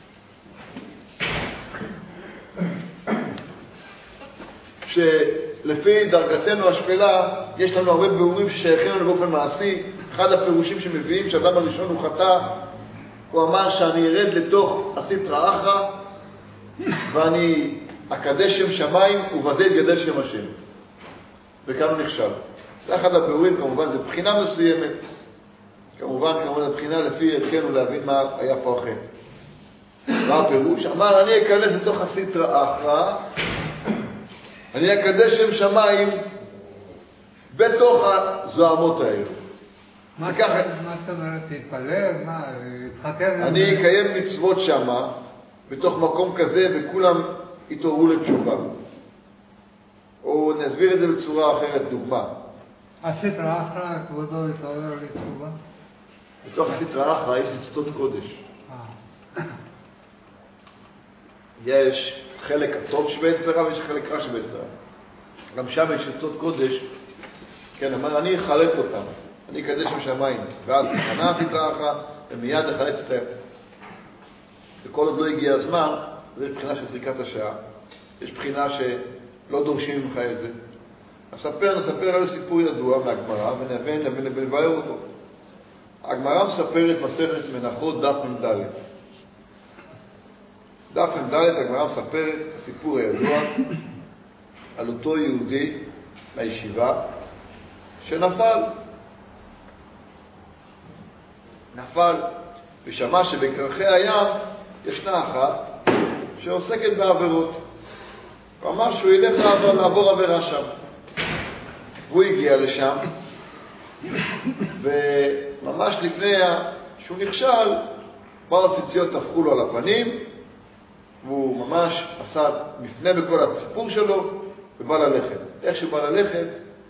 שלפי דרגתנו השפלה, יש לנו הרבה ביאורים ששייכים לנו באופן מעשי. אחד הפירושים שמביאים שהאדם הראשון הוא חטא, הוא אמר שאני ארד לתוך הסטרא אחרא ואני אקדש שם שמיים ובזה יתגדל שם השם. וכאן הוא נכשל. זה אחד הביאורים, כמובן, זה בחינה מסוימת. כמובן, כמובן, זה בחינה לפי ערכנו להבין מה היה פה אחר. מה הפירוש? אמר, אני אכנס לתוך הסטרא אחרא, אני אקדש שם שמיים בתוך הזוהמות האלה. מה זאת אומרת? תתפלל? מה? תתחתן? אני אקיים מצוות שמה, בתוך מקום כזה, וכולם יתעוררו לתשובה. או נסביר את זה בצורה אחרת, דוגמה. הסטרא אחרא, כבודו יתעורר לתשובה? בתוך הסטרא אחרא יש שדות קודש. יש חלק הטוב שביצרה ויש חלק רע שביצרה. גם שם יש שדות קודש, כן, אמר, אני אחלק אותם. אני אקדש שם שמיים, ואז תחנה הסטרא אחרא, ומיד אחלק את זה. וכל עוד לא הגיע הזמן, זה בחינה של זריקת השעה. יש בחינה שלא דורשים ממך את זה. נספר, נספר על סיפור ידוע מהגמרא, ונבן, נבן, נבן, נבאר אותו. הגמרא מספרת מסכת מנחות דף מ"ד. דף מ"ד, הגמרא מספרת הסיפור הידוע על אותו יהודי מהישיבה שנפל. נפל ושמע שבקרחי הים ישנה אחת שעוסקת בעבירות. הוא אמר שהוא ילך לעבור, לעבור עבירה שם. והוא הגיע לשם, וממש לפני שהוא נכשל, בר הציציות תפקו לו על הפנים, והוא ממש עשה מפנה בכל הסיפור שלו, ובא ללכת. איך שהוא בא ללכת,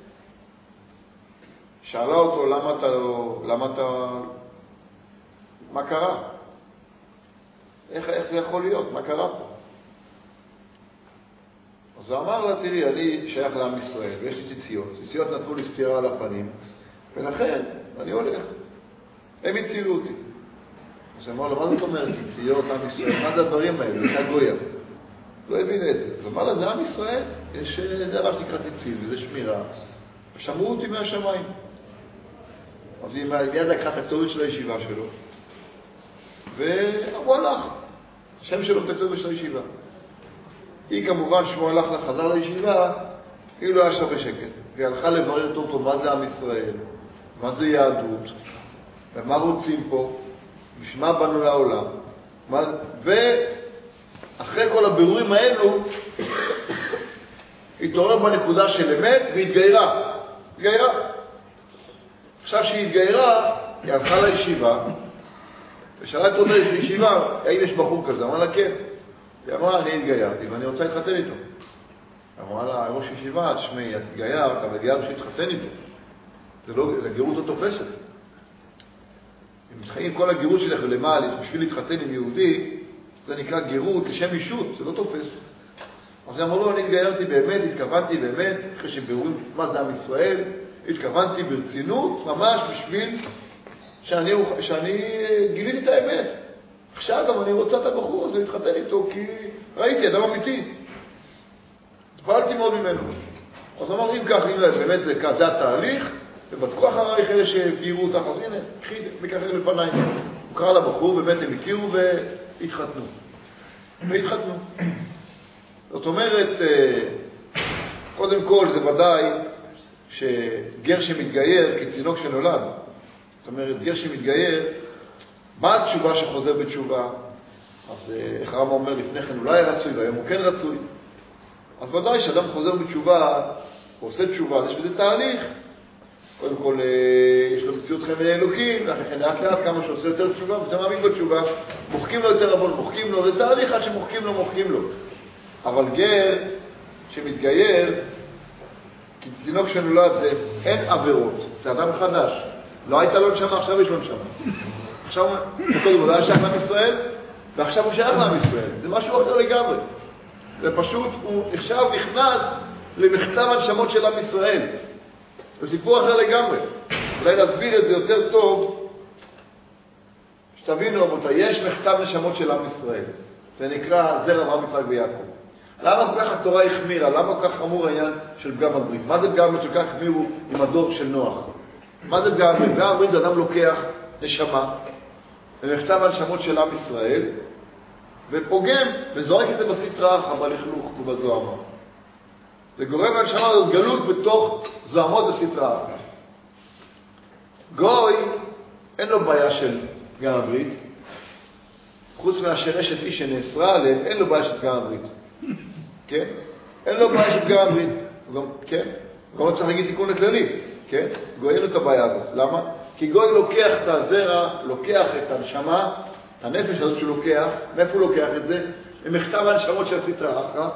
שאלה אותו, למה אתה, למה אתה, מה קרה? איך, איך זה יכול להיות? מה קרה פה? אז הוא אמר לה, תראי, אני שייך לעם ישראל, ויש לי ציציות. ציציות נתנו לי ספירה על הפנים, ולכן אני הולך. הם הצילו אותי. אז הוא אמר לו, מה זאת אומרת ציציות, עם ישראל? מה זה הדברים האלה? זה הגויה. לא הבין את זה. זאת אומרת, זה עם ישראל, יש דבר שנקרא ציצית, וזה שמירה. שמרו אותי מהשמיים. אז היא מיד לקחה את הכתובת של הישיבה שלו, והוא הלך. השם שלו את הכתובת של הישיבה. היא כמובן שמו הלך לחזר לישיבה, היא לא היה שווה שקט. והיא הלכה לברר טוב טוב מה זה עם ישראל, מה זה יהדות, ומה רוצים פה, בשמה באנו לעולם. ואחרי כל הבירורים האלו, היא התעוררה בנקודה של אמת והתגיירה. התגיירה. עכשיו שהיא התגיירה, היא הלכה לישיבה, ושאלה את אותה לישיבה, האם יש בחור כזה? אמרה לה כן. היא אמרה, אני התגיירתי ואני רוצה להתחתן איתו. אמרה לה, ראש ישיבה, תשמעי, את התגיירת, אבל התגיירת בשביל להתחתן איתו. זה לא, זה גירות לא תופסת. אם כל הגירות שלך למעלה, בשביל להתחתן עם יהודי, זה נקרא גירות לשם אישות, זה לא תופס. אז היא אמרה לו, אני התגיירתי באמת, התכוונתי באמת, אחרי שבירורים מה זה עם ישראל, התכוונתי ברצינות, ממש בשביל שאני, שאני גיליתי את האמת. עכשיו גם אני רוצה את הבחור הזה להתחתן איתו, כי ראיתי, אדם אמיתי. התפעלתי מאוד ממנו. אז אמר, אם כך, אם באמת זה כזה התהליך, ובטחו אחרייך אלה שהביאו אותך, אז הנה, קחי, מקחר לפניי. הוא קרא לבחור, באמת הם הכירו והתחתנו. והתחתנו. זאת אומרת, קודם כל זה ודאי שגר שמתגייר כצינוק שנולד. זאת אומרת, גר שמתגייר, מה התשובה שחוזר בתשובה? אז איך הרמב"ם אומר לפני כן, אולי רצוי, והיום הוא כן רצוי. אז ודאי שאדם חוזר בתשובה, הוא עושה תשובה, אז יש בזה תהליך. קודם כל, יש לו מציאות חמל אלוקים, ואחרי כן לאט לאט כמה שעושה יותר תשובה, וזה מאמין בתשובה, מוחקים לו יותר רבון, מוחקים לו, זה תהליך עד שמוחקים לו, מוחקים לו. אבל גר שמתגייר, כי צינוק שנולד זה אין עבירות, זה אדם חדש. לא הייתה לו נשמה, עכשיו יש לו נשמה. עכשיו, קודם הוא לא היה שייך לעם ישראל, ועכשיו הוא שייך לעם ישראל. זה משהו אחר לגמרי. זה פשוט, הוא עכשיו נכנס למכתב הנשמות של עם ישראל. זה סיפור אחר לגמרי. אולי להסביר את זה יותר טוב, שתבינו רבותיי, יש מכתב נשמות של עם ישראל. זה נקרא זרע אברהם יצחק ויעקב. למה כל כך התורה החמירה? למה כל כך חמור העניין של פגם הברית? מה זה פגם הברית שכל כך החמירו עם הדור של נוח? מה זה פגם הברית? פגם הברית זה אדם לוקח נשמה, ומכתב הנשמות של עם ישראל, ופוגם וזורק את זה בסטרה אחת, בלכלוך ובזוהמה. זה גורם הנשמה הזאת גלות בתוך זוהמות בסטרה אחת. גוי, אין לו בעיה של פגם הברית, חוץ מאשר אשת איש שנאסרה עליהם, אין לו בעיה של פגם הברית. כן? אין לו בעיה של פגם הברית. כן? הוא גם צריך להגיד תיקון לכללי. כן? גוי אין לו את הבעיה הזאת. למה? כי גוי לוקח את הזרע, לוקח את הנשמה, את הנפש הזאת שהוא לוקח, מאיפה הוא לוקח את זה? ממכתב הנשמות של הסטרה אחת.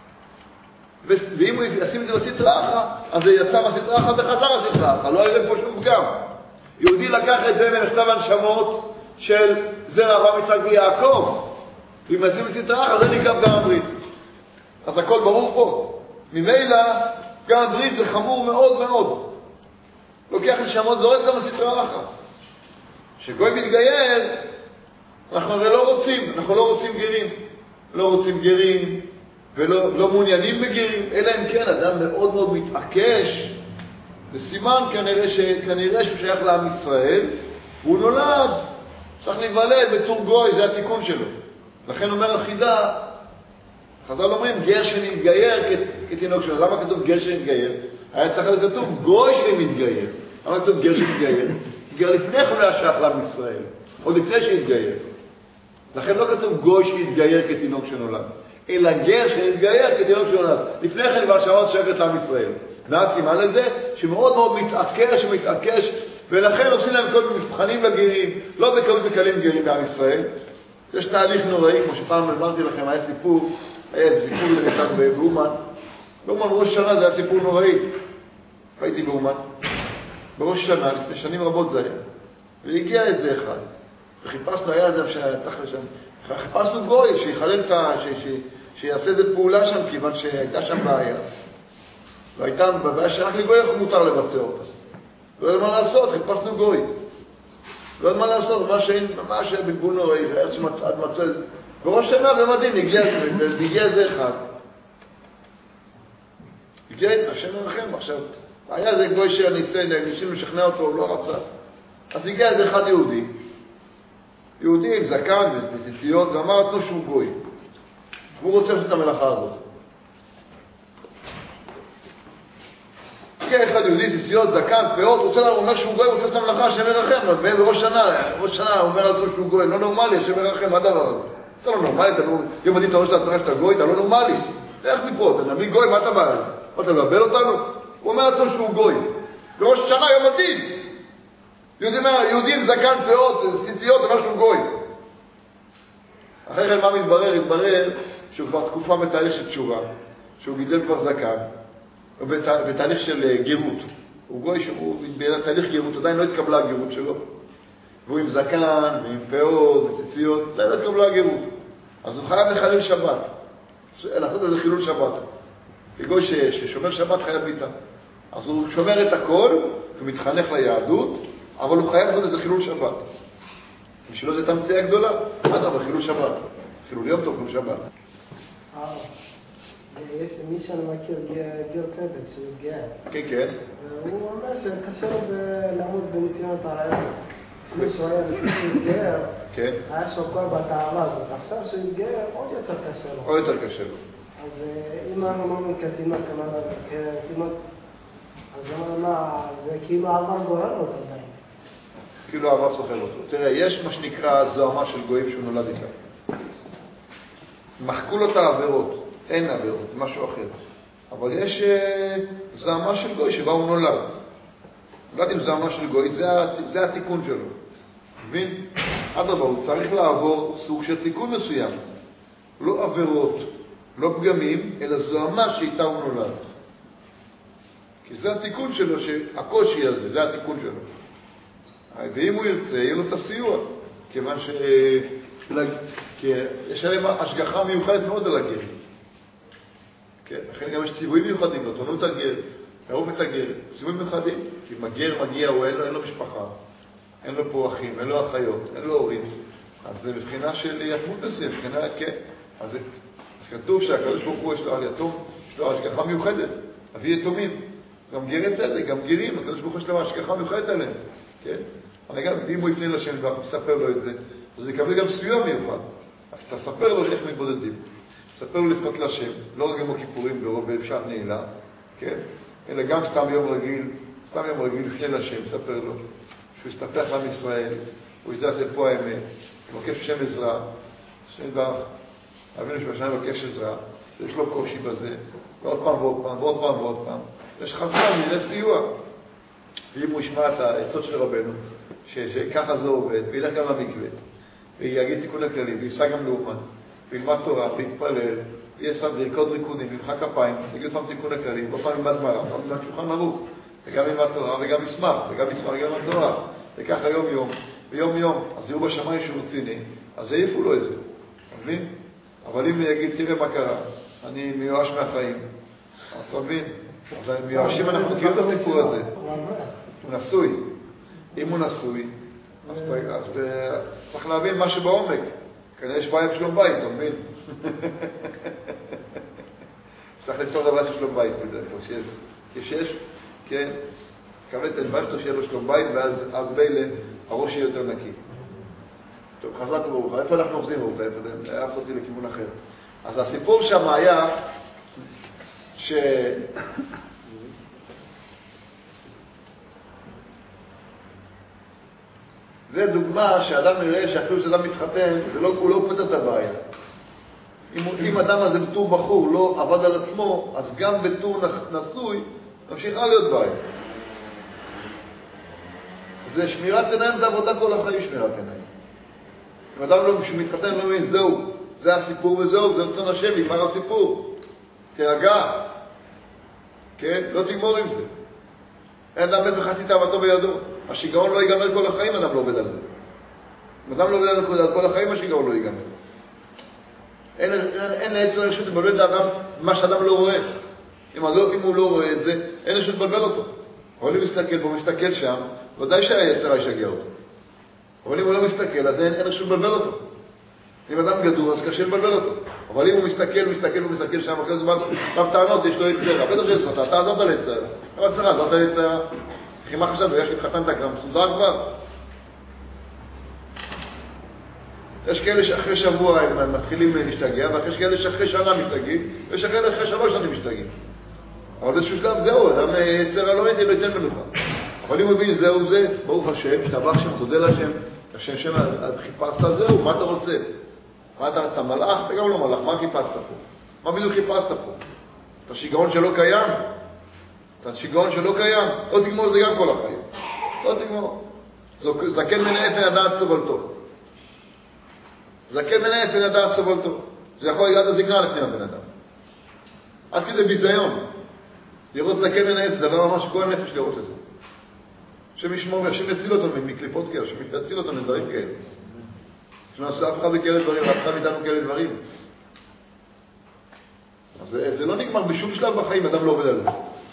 ואם הוא ישים את זה בסטרה אחת, אז זה יצא בסטרה אחת וחזר בסטרה אחת. לא היה פה שום פגם. יהודי לקח את זה ממכתב הנשמות של זרע אברהם יצחק ויעקב. ואם ישים בסטרה אחת, זה נקרא פגם הברית. אז הכל ברור פה. ממילא, פגם הברית זה חמור מאוד מאוד. לוקח נשמות, זורק גם בסטרה אחת. כשגוי מתגייר, אנחנו הרי לא רוצים, אנחנו לא רוצים גרים. לא רוצים גרים, ולא לא מעוניינים בגרים, אלא אם כן אדם מאוד מאוד מתעקש, זה סימן כנראה, ש, כנראה שהוא שייך לעם ישראל, והוא נולד, צריך להיוולד בתור גוי, זה התיקון שלו. לכן אומר החידה, חז"ל אומרים, גר שמתגייר כתינוק שלו. למה כתוב גר שמתגייר? היה צריך להיות כתוב גוי שמתגייר. למה כתוב גר שמתגייר? כי גר לפני כן היה שייך לעם ישראל, עוד לפני שהתגייר. לכן לא כתוב גוי שהתגייר כתינוק שנולד, אלא גר שהתגייר כתינוק שנולד. לפני כן כבר שמעת שייכת לעם ישראל. ואז סימן לזה שמאוד מאוד מתעקש ומתעקש, ולכן עושים להם כל מיני מבחנים לגרים, לא בקלות בקלים גרים בעם ישראל. יש תהליך נוראי, כמו שפעם אמרתי לכם, היה סיפור, היה סיפור לנתק באומן. באומן ראש שנה זה היה סיפור נוראי. הייתי באומן. בראש שנה, לפני שנים רבות זה היה. והגיע איזה אחד. וחיפשנו, היה זה שתחת שם, חיפשנו גוי, שיחלל את ה... שיעשה איזה פעולה שם, כיוון שהייתה שם בעיה. והייתה בעיה שרק לגוי איך מותר לבצע אותה. לא יודע מה לעשות, חיפשנו גוי. לא יודע מה לעשות, מה שאין, ממש היה בגבול נוראי, והיה עד מצא, בראש שנה במדהים הגיע איזה אחד. הגיע השם מרחם עכשיו. היה איזה גוי שניסינו לשכנע אותו, הוא לא רצה. אז הגיע איזה אחד יהודי. יהודי עם זקן וציציות, ואמר לו שהוא גוי. והוא רוצה לעשות את המלאכה הזאת. הגיע אחד יהודי, ציציות, זקן, פאות, הוא רוצה לומר שהוא גוי, הוא רוצה לעשות את המלאכה, השם מרחם. בראש שנה, בראש שנה הוא אומר על שהוא גוי, לא נורמלי, השם מרחם, מה דבר הזה? אתה לא נורמלי, אתה לא... יום עדים אתה רואה שאתה שאתה גוי, אתה לא נורמלי. איך מפה? אתה נביא גוי, מה אתה בא? אתה מבלבל אותנו? הוא אומר לעצמו שהוא גוי. בראש שנה יום עדים. יהודים זקן פאות, ציציות, אומר שהוא גוי. אחרי כן מה מתברר? התברר שהוא כבר תקופה בתהליך של תשובה, שהוא גידל כבר זקן, בתהליך של גירות. הוא גוי שהוא בתהליך גירות, עדיין לא התקבלה הגירות שלו. והוא עם זקן, ועם פאות, וציציות, עדיין לא התקבלה הגירות. אז הוא חייב לחלל שבת. לעשות איזה חילול שבת. כגוי ששומר שבת חייב ביתה. אז הוא שומר את הכל, הוא מתחנך ליהדות, אבל הוא חייב לעשות איזה חילול שבת. בשבילו זה תמצאה גדולה. מה אתה בחילול שבת? חילול יום טוב, חילול שבת. יש מי שאני מכיר, גיר פרץ, שהוא גאה. כן, כן. הוא אומר שקשה לו לעמוד בניסיונות הרעיון. לפני שהוא היה לפני גאה, היה שוקר בתאווה הזאת. עכשיו שהוא גאה, עוד יותר קשה לו. עוד יותר קשה לו. אז אם אנחנו אומרים כתינוק, כתינוק, אז אמרנו מה, זה כאילו עבר גורל אותו עדיין. כאילו עבר סוחר אותו. תראה, יש מה שנקרא זוהמה של גויים שהוא נולד איתה. מחקו לו את העבירות. אין עבירות, זה משהו אחר. אבל יש uh, זוהמה של גוי שבה הוא נולד. נולד עם זוהמה של גוי, זה, זה התיקון שלו. מבין? אדרבה, הוא צריך לעבור סוג של תיקון מסוים. לא עבירות, לא פגמים, אלא זוהמה שאיתה הוא נולד. כי זה התיקון שלו, שהקושי הזה, זה התיקון שלו. ואם הוא ירצה, יהיה לו את הסיוע. כיוון ש... כי יש עליהם השגחה מיוחדת מאוד על הגר. כן, לכן גם יש ציוויים מיוחדים, נתונות הגר, קרוב את הגר, ציוויים מיוחדים. כי אם הגר מגיע, הוא אין לו, אין לו משפחה, אין לו פה אחים, אין לו אחיות, אין לו הורים. אז זה מבחינה של יתמות לזה, מבחינה, כן. אז זה כתוב שהקדוש ברוך הוא יש לו על יתום, יש לו השגחה מיוחדת, אבי יתומים. גם גרים צדק, גם גרים, הקדוש ברוך הוא יש לו השגחה מיוחדת עליהם. כן? אבל גם אם הוא יפנה לשם ויספר לו את זה, אז הוא יקבל גם סיוע מיוחד. אז תספר לו איך מתבודדים. תספר לו לפנות לשם, לא רק כמו כיפורים ברוב בשעת נעילה, כן? אלא גם סתם יום רגיל, סתם יום רגיל לפני לשם, תספר לו, שהוא יסתפח לעם ישראל, הוא ידע שזה פה האמת, מבקש בשם עזרה, שם דבר, אבינו שבשנה מבקש עזרה, יש לו קושי בזה, ועוד פעם ועוד פעם, ועוד פעם ועוד פעם. יש חזרה, מזה סיוע. ואם הוא ישמע את העצות של רבנו, שככה זה עובד, וילך גם למקווה, ויגיד תיקון הכללי, וייסע גם לאומן, וילמד תורה, ויתפלל, ויסע וירקוד ריקודים, וימחא כפיים, ויגיד פעם תיקון הכללי, לא פעם ילמד גמרא, פעם ילמד שולחן ערוך, וגם ילמד תורה, וגם ישמח, וגם ישמח, וגם ילמד תורה, וככה יום יום, ויום יום, אז יהיו בשמיים שהוא רציני, אז העיפו לו את זה, מבין? אבל אם יגיד, תראה מה קרה, אני מיואש מהחיים, אז אתה מבין? אז מיואשים אנחנו מכירים את הסיפור הזה. הוא נשוי. אם הוא נשוי, אז צריך להבין מה שבעומק. כנראה יש בעיה בשלום בית, אתה מבין? צריך לצור דבר של שלום בית בדרך כלל. כשיש, כן, כוון את הדבר שלו שיהיה לו שלום בית, ואז בילה הראש יהיה יותר נקי. טוב, חזק וברוך. איפה אנחנו עובדים ברוך? איפה אותי לכיוון אחר. אז הסיפור שם היה ש... זה דוגמה שאדם נראה שאפילו שאדם מתחתן, זה לא, הוא לא פותר את הבעיה. אם, אם אדם הזה בתור בחור לא עבד על עצמו, אז גם בתור נשוי, ממשיכה להיות בעיה. זה שמירת עיניים, זה עבודה כל החיים שמירת עיניים. אם אדם לא, כשמתחתן לא מבין, זהו, זה הסיפור וזהו, זה רצון השם, נגמר הסיפור. תרגע. כן? לא תגמור עם זה. אין אדם וחצי תאוותו בידו. השיגעון לא ייגמר כל החיים, אדם לא עובד על זה. אם אדם לא עובד על כל החיים, השיגעון לא ייגמר. אין, אין, אין לעצם רשות לבלבל את האדם מה שאדם לא רואה. אם, אם הוא לא רואה את זה, אין רשות לבלבל אותו. אבל אם הוא מסתכל בו, מסתכל שם, ודאי שהיצרה ישגע אותו. אבל אם הוא לא מסתכל, אז אין, אין רשות לבלבל אותו. אם אדם גדול, אז קשה לבלבל אותו. אבל אם הוא מסתכל, מסתכל ומסתכל שם, אחרי זמן, רב טענות, יש לו יצרה. בטח שיש לך, אתה עזרת ליצרה. אבל צרה, עזרת ליצרה. אחי, מה חשבת? יש לי התחתנת כבר, מסודר כבר. יש כאלה שאחרי שבוע הם מתחילים להשתגע, ואחרי כאלה שאחרי שנה משתגעים, ויש כאלה אחרי שלוש שנים משתגעים. אבל באיזשהו שלב זהו, אדם יצרה לא הייתי, לא ייתן מנוחה. אבל אם הוא מבין זהו זה, ברוך השם, שתבח שם, תודה להשם, השם שם, חיפשת זהו, מה אתה רוצה? מה אתה, אתה מלאך? אתה גם לא מלאך, מה חיפשת פה? מה בדיוק חיפשת פה? אתה שיגעון שלא קיים? אתה שיגעון שלא קיים? לא תגמור זה גם כל החיים. לא תגמור. זקן מנהל פן הדעת סובלתו. זקן מנהל פן הדעת סובלתו. זה יכול להיות הזקנה לפני הבן אדם. עד כדי ביזיון. לראות זקן מנהל, זה דבר ממש כהן נפש לראות את זה. שמשמור, שמציל אותו מקליפות כאלה, שמציל אותו מדברים כאלה. שנעשה אף אחד בכאלה דברים, אף אחד מאיתנו כאלה דברים. אז זה, זה לא נגמר בשום שלב בחיים, אדם לא עובד על זה.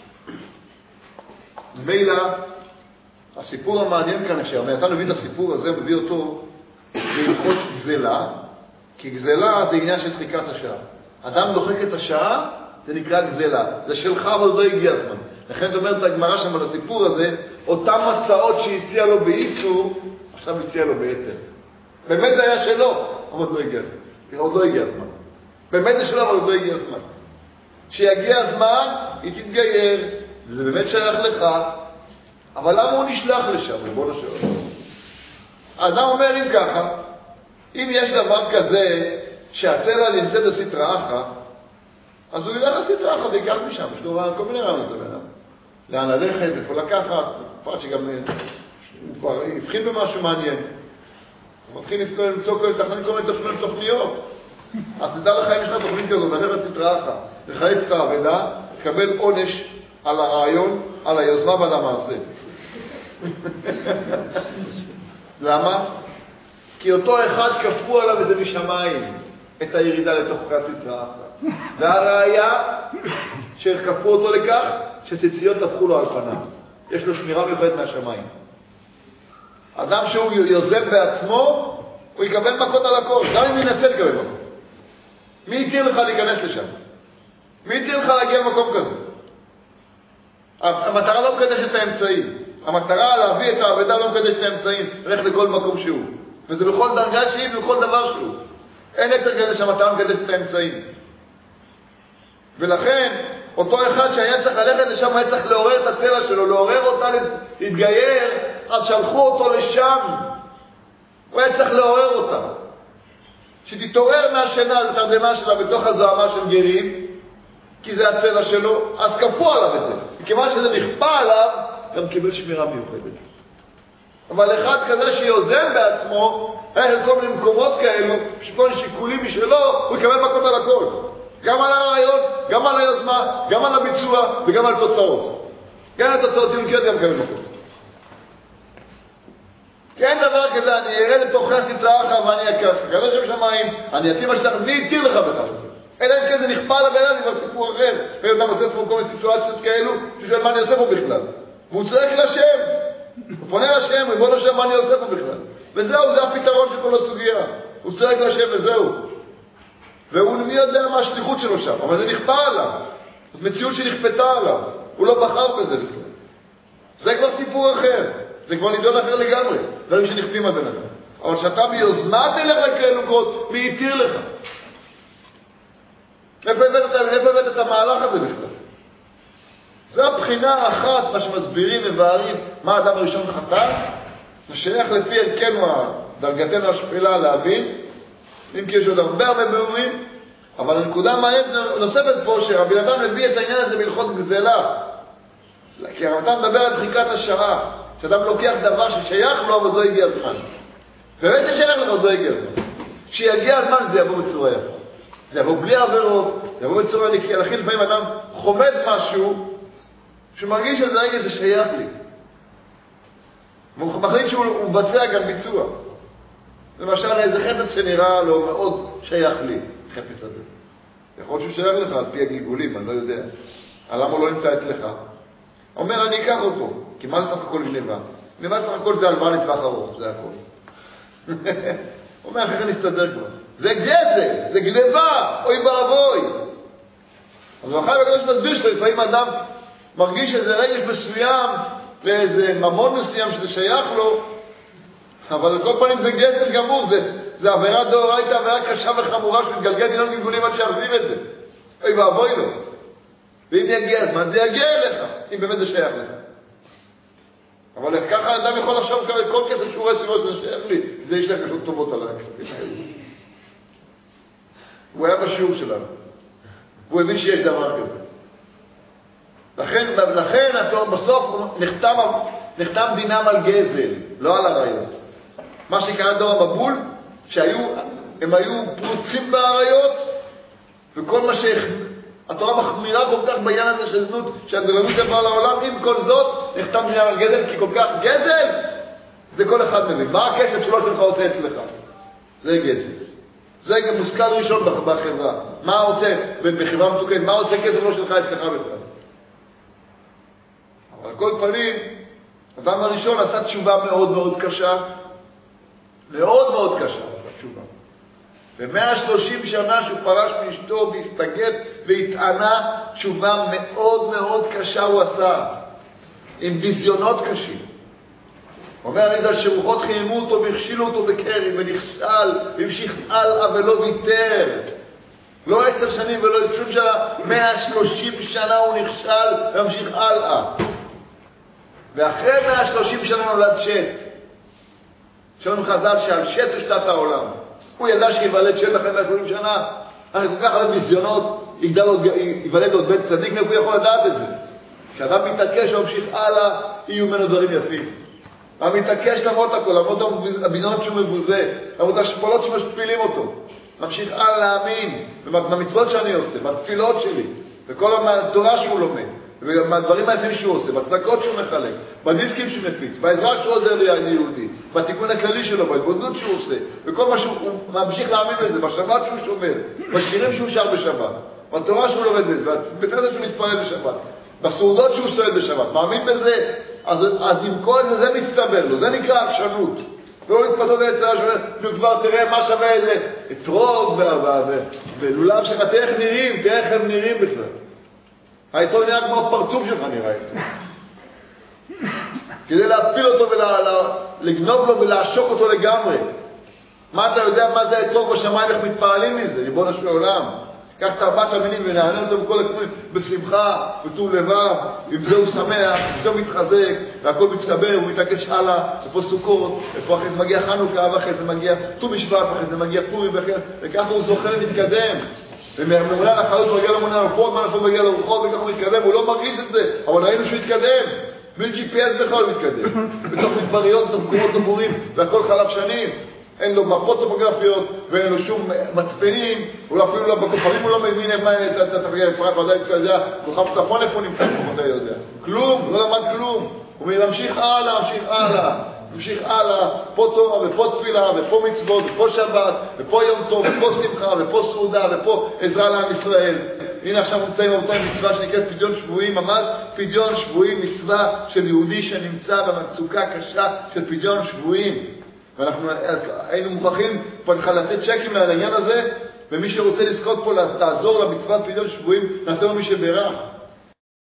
מילא, הסיפור המעניין כאן, כשהמעטה מביא את הסיפור הזה, מביא אותו בהלכות גזלה, כי גזלה זה עניין של דחיקת השעה. אדם דוחק את השעה, זה נקרא גזלה. זה שלך, אבל לא הגיע הזמן. לכן זאת אומרת הגמרא שם על הסיפור הזה, אותם מסעות שהציע לו באיסור, עכשיו הציע לו ביתר. באמת זה היה שלו, אבל עוד לא הגיע. עוד לא הגיע הזמן. באמת זה שלו, אבל עוד לא הגיע הזמן. כשיגיע הזמן, היא תתגייר, וזה באמת שייך לך, אבל למה הוא נשלח לשם? בוא נשאר. האדם אומר אם ככה, אם יש דבר כזה, שהצלע נמצאת בסטרא אחרא, אז הוא ילך לסטרא אחרא ויקח משם, יש לו כל מיני רעיונות לבן. לאן ללכת, איפה לקחת, פעם שגם הוא כבר הבחין במשהו מעניין. הוא מתחיל למצוא כל תכנית, כל מיני תוכניות. אז תדע לך אם יש לך תוכנית כזאת, ללכת סטרא אחרא, לחייץ את העבודה, תקבל עונש על הרעיון, על היוזמה ועל המעשה. למה? כי אותו אחד כפו עליו את זה משמיים, את הירידה לתוך סטרא אחרא. והראיה שכפו אותו לכך, שציציות הפכו לו על פניו. יש לו שמירה מיוחדת מהשמיים. אדם שהוא יוזם בעצמו, הוא יקבל מכות על הכל, גם אם ינסה לקבל מכות. מי יתיר לך להיכנס לשם? מי יתיר לך להגיע למקום כזה? המטרה לא מקדשת את האמצעים. המטרה להביא את העבודה לא מקדשת את האמצעים, ללכת לכל מקום שהוא. וזה בכל דרגה שהיא ובכל דבר שהוא. אין יותר כזה שהמטרה מקדשת את האמצעים. ולכן, אותו אחד שהיה צריך ללכת לשם, היה צריך לעורר את הצלע שלו, לעורר אותה להתגייר, אז שלחו אותו לשם. הוא היה צריך לעורר אותה. שתתעורר מהשינה, לתרדמה שלה בתוך הזוהמה של גרים, כי זה הצלע שלו, אז כפו עליו את זה. וכיוון שזה נכפה עליו, גם קיבל שמירה מיוחדת. אבל אחד כזה שיוזם בעצמו, היה כל מיני מקומות כאלו, שכל שיקולים משלו, הוא יקבל מכות על הכל. גם על הרעיון, גם על היוזמה, גם על הביצוע וגם על תוצאות. גם על תוצאות יונקיות גם כאלה מכות. כי אין דבר כזה, אני ארד לתוכי הסטרא אחרא ואני אקח. כזה שם שמיים, אני אתאים מה שתחת, מי יתיר לך בכך? אלא אם כן זה נכפה על הבן אדם, זה סיפור אחר. ואתה עושה פה כל מיני סיטואציות כאלו, ששואל מה אני עושה פה בכלל. והוא צועק לשם. הוא פונה לשם, ריבונו של עולם, מה אני עושה פה בכלל. וזהו, זה הפתרון של כל הסוגיה. הוא צועק לשם וזהו. והוא מי יודע מה השליחות שלו שם, אבל זה נכפה עליו. זו מציאות שנכפתה עליו. הוא לא בחר בזה בכלל. זה כבר סיפור אחר. זה כבר נידון אחר לגמרי. דברים שנכפים על בן אדם. אבל שאתה ביוזמה תלך לכאלו קרות, מי יתיר לך? איפה הבאת את המהלך הזה בכלל? זו הבחינה האחת, מה שמסבירים מבארים, מה האדם הראשון חטא, זה שייך לפי ערכנו, דרגתנו השפלה להבין, אם כי יש עוד הרבה הרבה ביאורים, אבל הנקודה מעניינת נוספת פה, שרבי נתן מביא את העניין הזה בהלכות גזלה. כי רבי נתן מדבר על דחיקת השעה, שאדם לוקח דבר ששייך לו, אבל לא הגיע הזמן. באמת ששייך לו, אבל לא הגיע הזמן. כשיגיע הזמן זה יבוא בצורה יפה. זה יבוא בלי עבירות, זה יבוא בצורה נקייה. לכן לפעמים אדם חומד משהו, שמרגיש שזה רגע זה שייך לי. והוא מחליט שהוא מבצע גם ביצוע. למשל, איזה חפץ שנראה לו מאוד שייך לי, חפץ הזה. יכול להיות שהוא שייך לך על פי הגלגולים, אני לא יודע. למה הוא לא נמצא אצלך? אומר, אני אקח אותו, כי מה זה סך הכל גניבה? גניבה סך הכל זה הלוואה לטווח ארוך, זה הכל. הוא אומר, אחרי נסתדר כבר. זה גזל, זה גנבה, אוי ואבוי. אז הוא אחר בקדוש מסביר שלפעמים אדם מרגיש איזה רגש מסוים, לאיזה ממון מסוים שזה שייך לו, אבל על כל פנים זה גזל גמור, זה, זה עבירה דאורייתא, עבירה קשה וחמורה שמתגלגל גיליון גלגולים עד שיחזיר את זה. אוי ואבוי לו. ואם יגיע הזמן, זה יגיע אליך, אם באמת זה שייך לך. אבל ככה אדם יכול לחשוב כל כסף שהוא רואה סיבות שזה שייך לי, זה יש לך פשוט טובות על הכספים האלה. הוא היה בשיעור שלנו. הוא הבין שיש דבר כזה. לכן, לכן בסוף נחתם, נחתם דינם על גזל, לא על עריות. מה שקרה דור המבול, שהם היו פרוצים בעריות, וכל מה שהתורה מחמירה כל כך בעניין הזה של זנות, שהגדלנות עברה לעולם, עם כל זאת, נחתם דינם על גזל, כי כל כך גזל, זה כל אחד מבין. מה הכסף שלו שלך עושה אצלך? זה גזל. זה גם מושכל ראשון בחברה. מה עושה בחברה מתוקנת? מה עושה כסף לא שלך אצלך בכלל? אבל על כל פנים, אדם הראשון עשה תשובה מאוד מאוד קשה. מאוד מאוד קשה עשה תשובה. ב-מאה ושלושים שנה שהוא פרש מאשתו והסתגף והתענה, תשובה מאוד מאוד קשה הוא עשה. עם ביזיונות קשים. אומר הריד"ל שרוחות חיימו אותו והכשילו אותו בקרי ונכשל והמשיך הלאה ולא ויתר. לא עשר שנים ולא עשרים שנה, מאה ושלושים שנה הוא נכשל והמשיך הלאה. ואחרי מאה ושלושים שנה נולד שט. שאומרים חז"ל שעל שט השתת העולם. הוא ידע שיוולד שט אחרי מאה ושלושים שנה. אני כל כך הרבה ביזיונות, יוולד עוד בן צדיק, הוא יכול לדעת את זה. כשאדם מתעקש וממשיך הלאה, יהיו ממנו דברים יפים. אבל מתעקש למרות הכל, למרות הביזיונות שהוא מבוזה, למרות השפולות שמשפילים אותו. ממשיך הלאה להאמין, במצוות שאני עושה, בתפילות שלי, בכל התורה שהוא לומד, ובדברים היפים שהוא עושה, בצדקות שהוא מחלק, בדיסקים שהוא מפיץ, בעזרה שהוא עוזר ליהודי, בתיקון הכללי שלו, בהתבודדות שהוא עושה, וכל מה שהוא ממשיך להאמין בזה, בשבת שהוא שומר, בשירים שהוא שר בשבת, בתורה שהוא לומד בזה, בתדר שהוא מתפלל בשבת, בסעודות שהוא סועד בשבת, מאמין בזה, אז, אז עם כל זה, זה מצטבר לו, זה נקרא עקשנות. לא להתפתות ליצרה שהוא כבר תראה מה שווה איזה אתרוג ולולב שלך, תראה איך נראים, תראה איך הם נראים בכלל. העיתון נראה כמו הפרצוף שלך נראה איתו. כדי להפיל אותו ולגנוב לו ולעשוק אותו לגמרי. מה אתה יודע מה זה האתרוג בשמיים, איך מתפעלים מזה, ריבונו של עולם. קח את ארבעת המינים ונענה אותו בכל הכתובים בשמחה, בטוב לבב, עם זה הוא שמח, עם זה הוא מתחזק, והכל מצטבר, הוא מתעקש הלאה, איפה סוכות, איפה אחרי זה מגיע חנוכה, ואחרי זה מגיע ט"ו בשבט, ואחרי זה מגיע פורים, וככה הוא זוכר ומתקדם. וממונה לחלות הוא מגיע למונה לרוחות, מה הוא מגיע לרוחות, וככה הוא מתקדם, הוא לא מרגיש את זה, אבל ראינו שהוא מתקדם. בלי ג'י פי אס בכלל הוא מתקדם. בתוך מדבריות, בתוך מקומות דבורים, והכל חלף שנים. אין לו מפות טופוגרפיות, ואין לו שום מצפנים, הוא אפילו לא בכוכבים, הוא לא מבין מה אתה תפגע לפרט, ועדיין קצת יודע, כוכב צפון איפה נמצא כמו אתה יודע. כלום, לא למד כלום. הוא ממשיך הלאה, ממשיך הלאה, ממשיך הלאה, פה תורה, ופה תפילה, ופה מצוות, ופה שבת, ופה יום טוב, ופה שמחה, ופה סעודה, ופה עזרה לעם ישראל. הנה עכשיו נמצאים באותה מצווה שנקראת פדיון שבויים, ממש פדיון שבויים, מצווה של יהודי שנמצא במצוקה קשה של פדיון שבויים. ואנחנו היינו מוכרחים פה לתת צ'קים לעניין הזה, ומי שרוצה לזכות פה לעזור למצוות פדיון שבויים, נעשה לו מי שברך.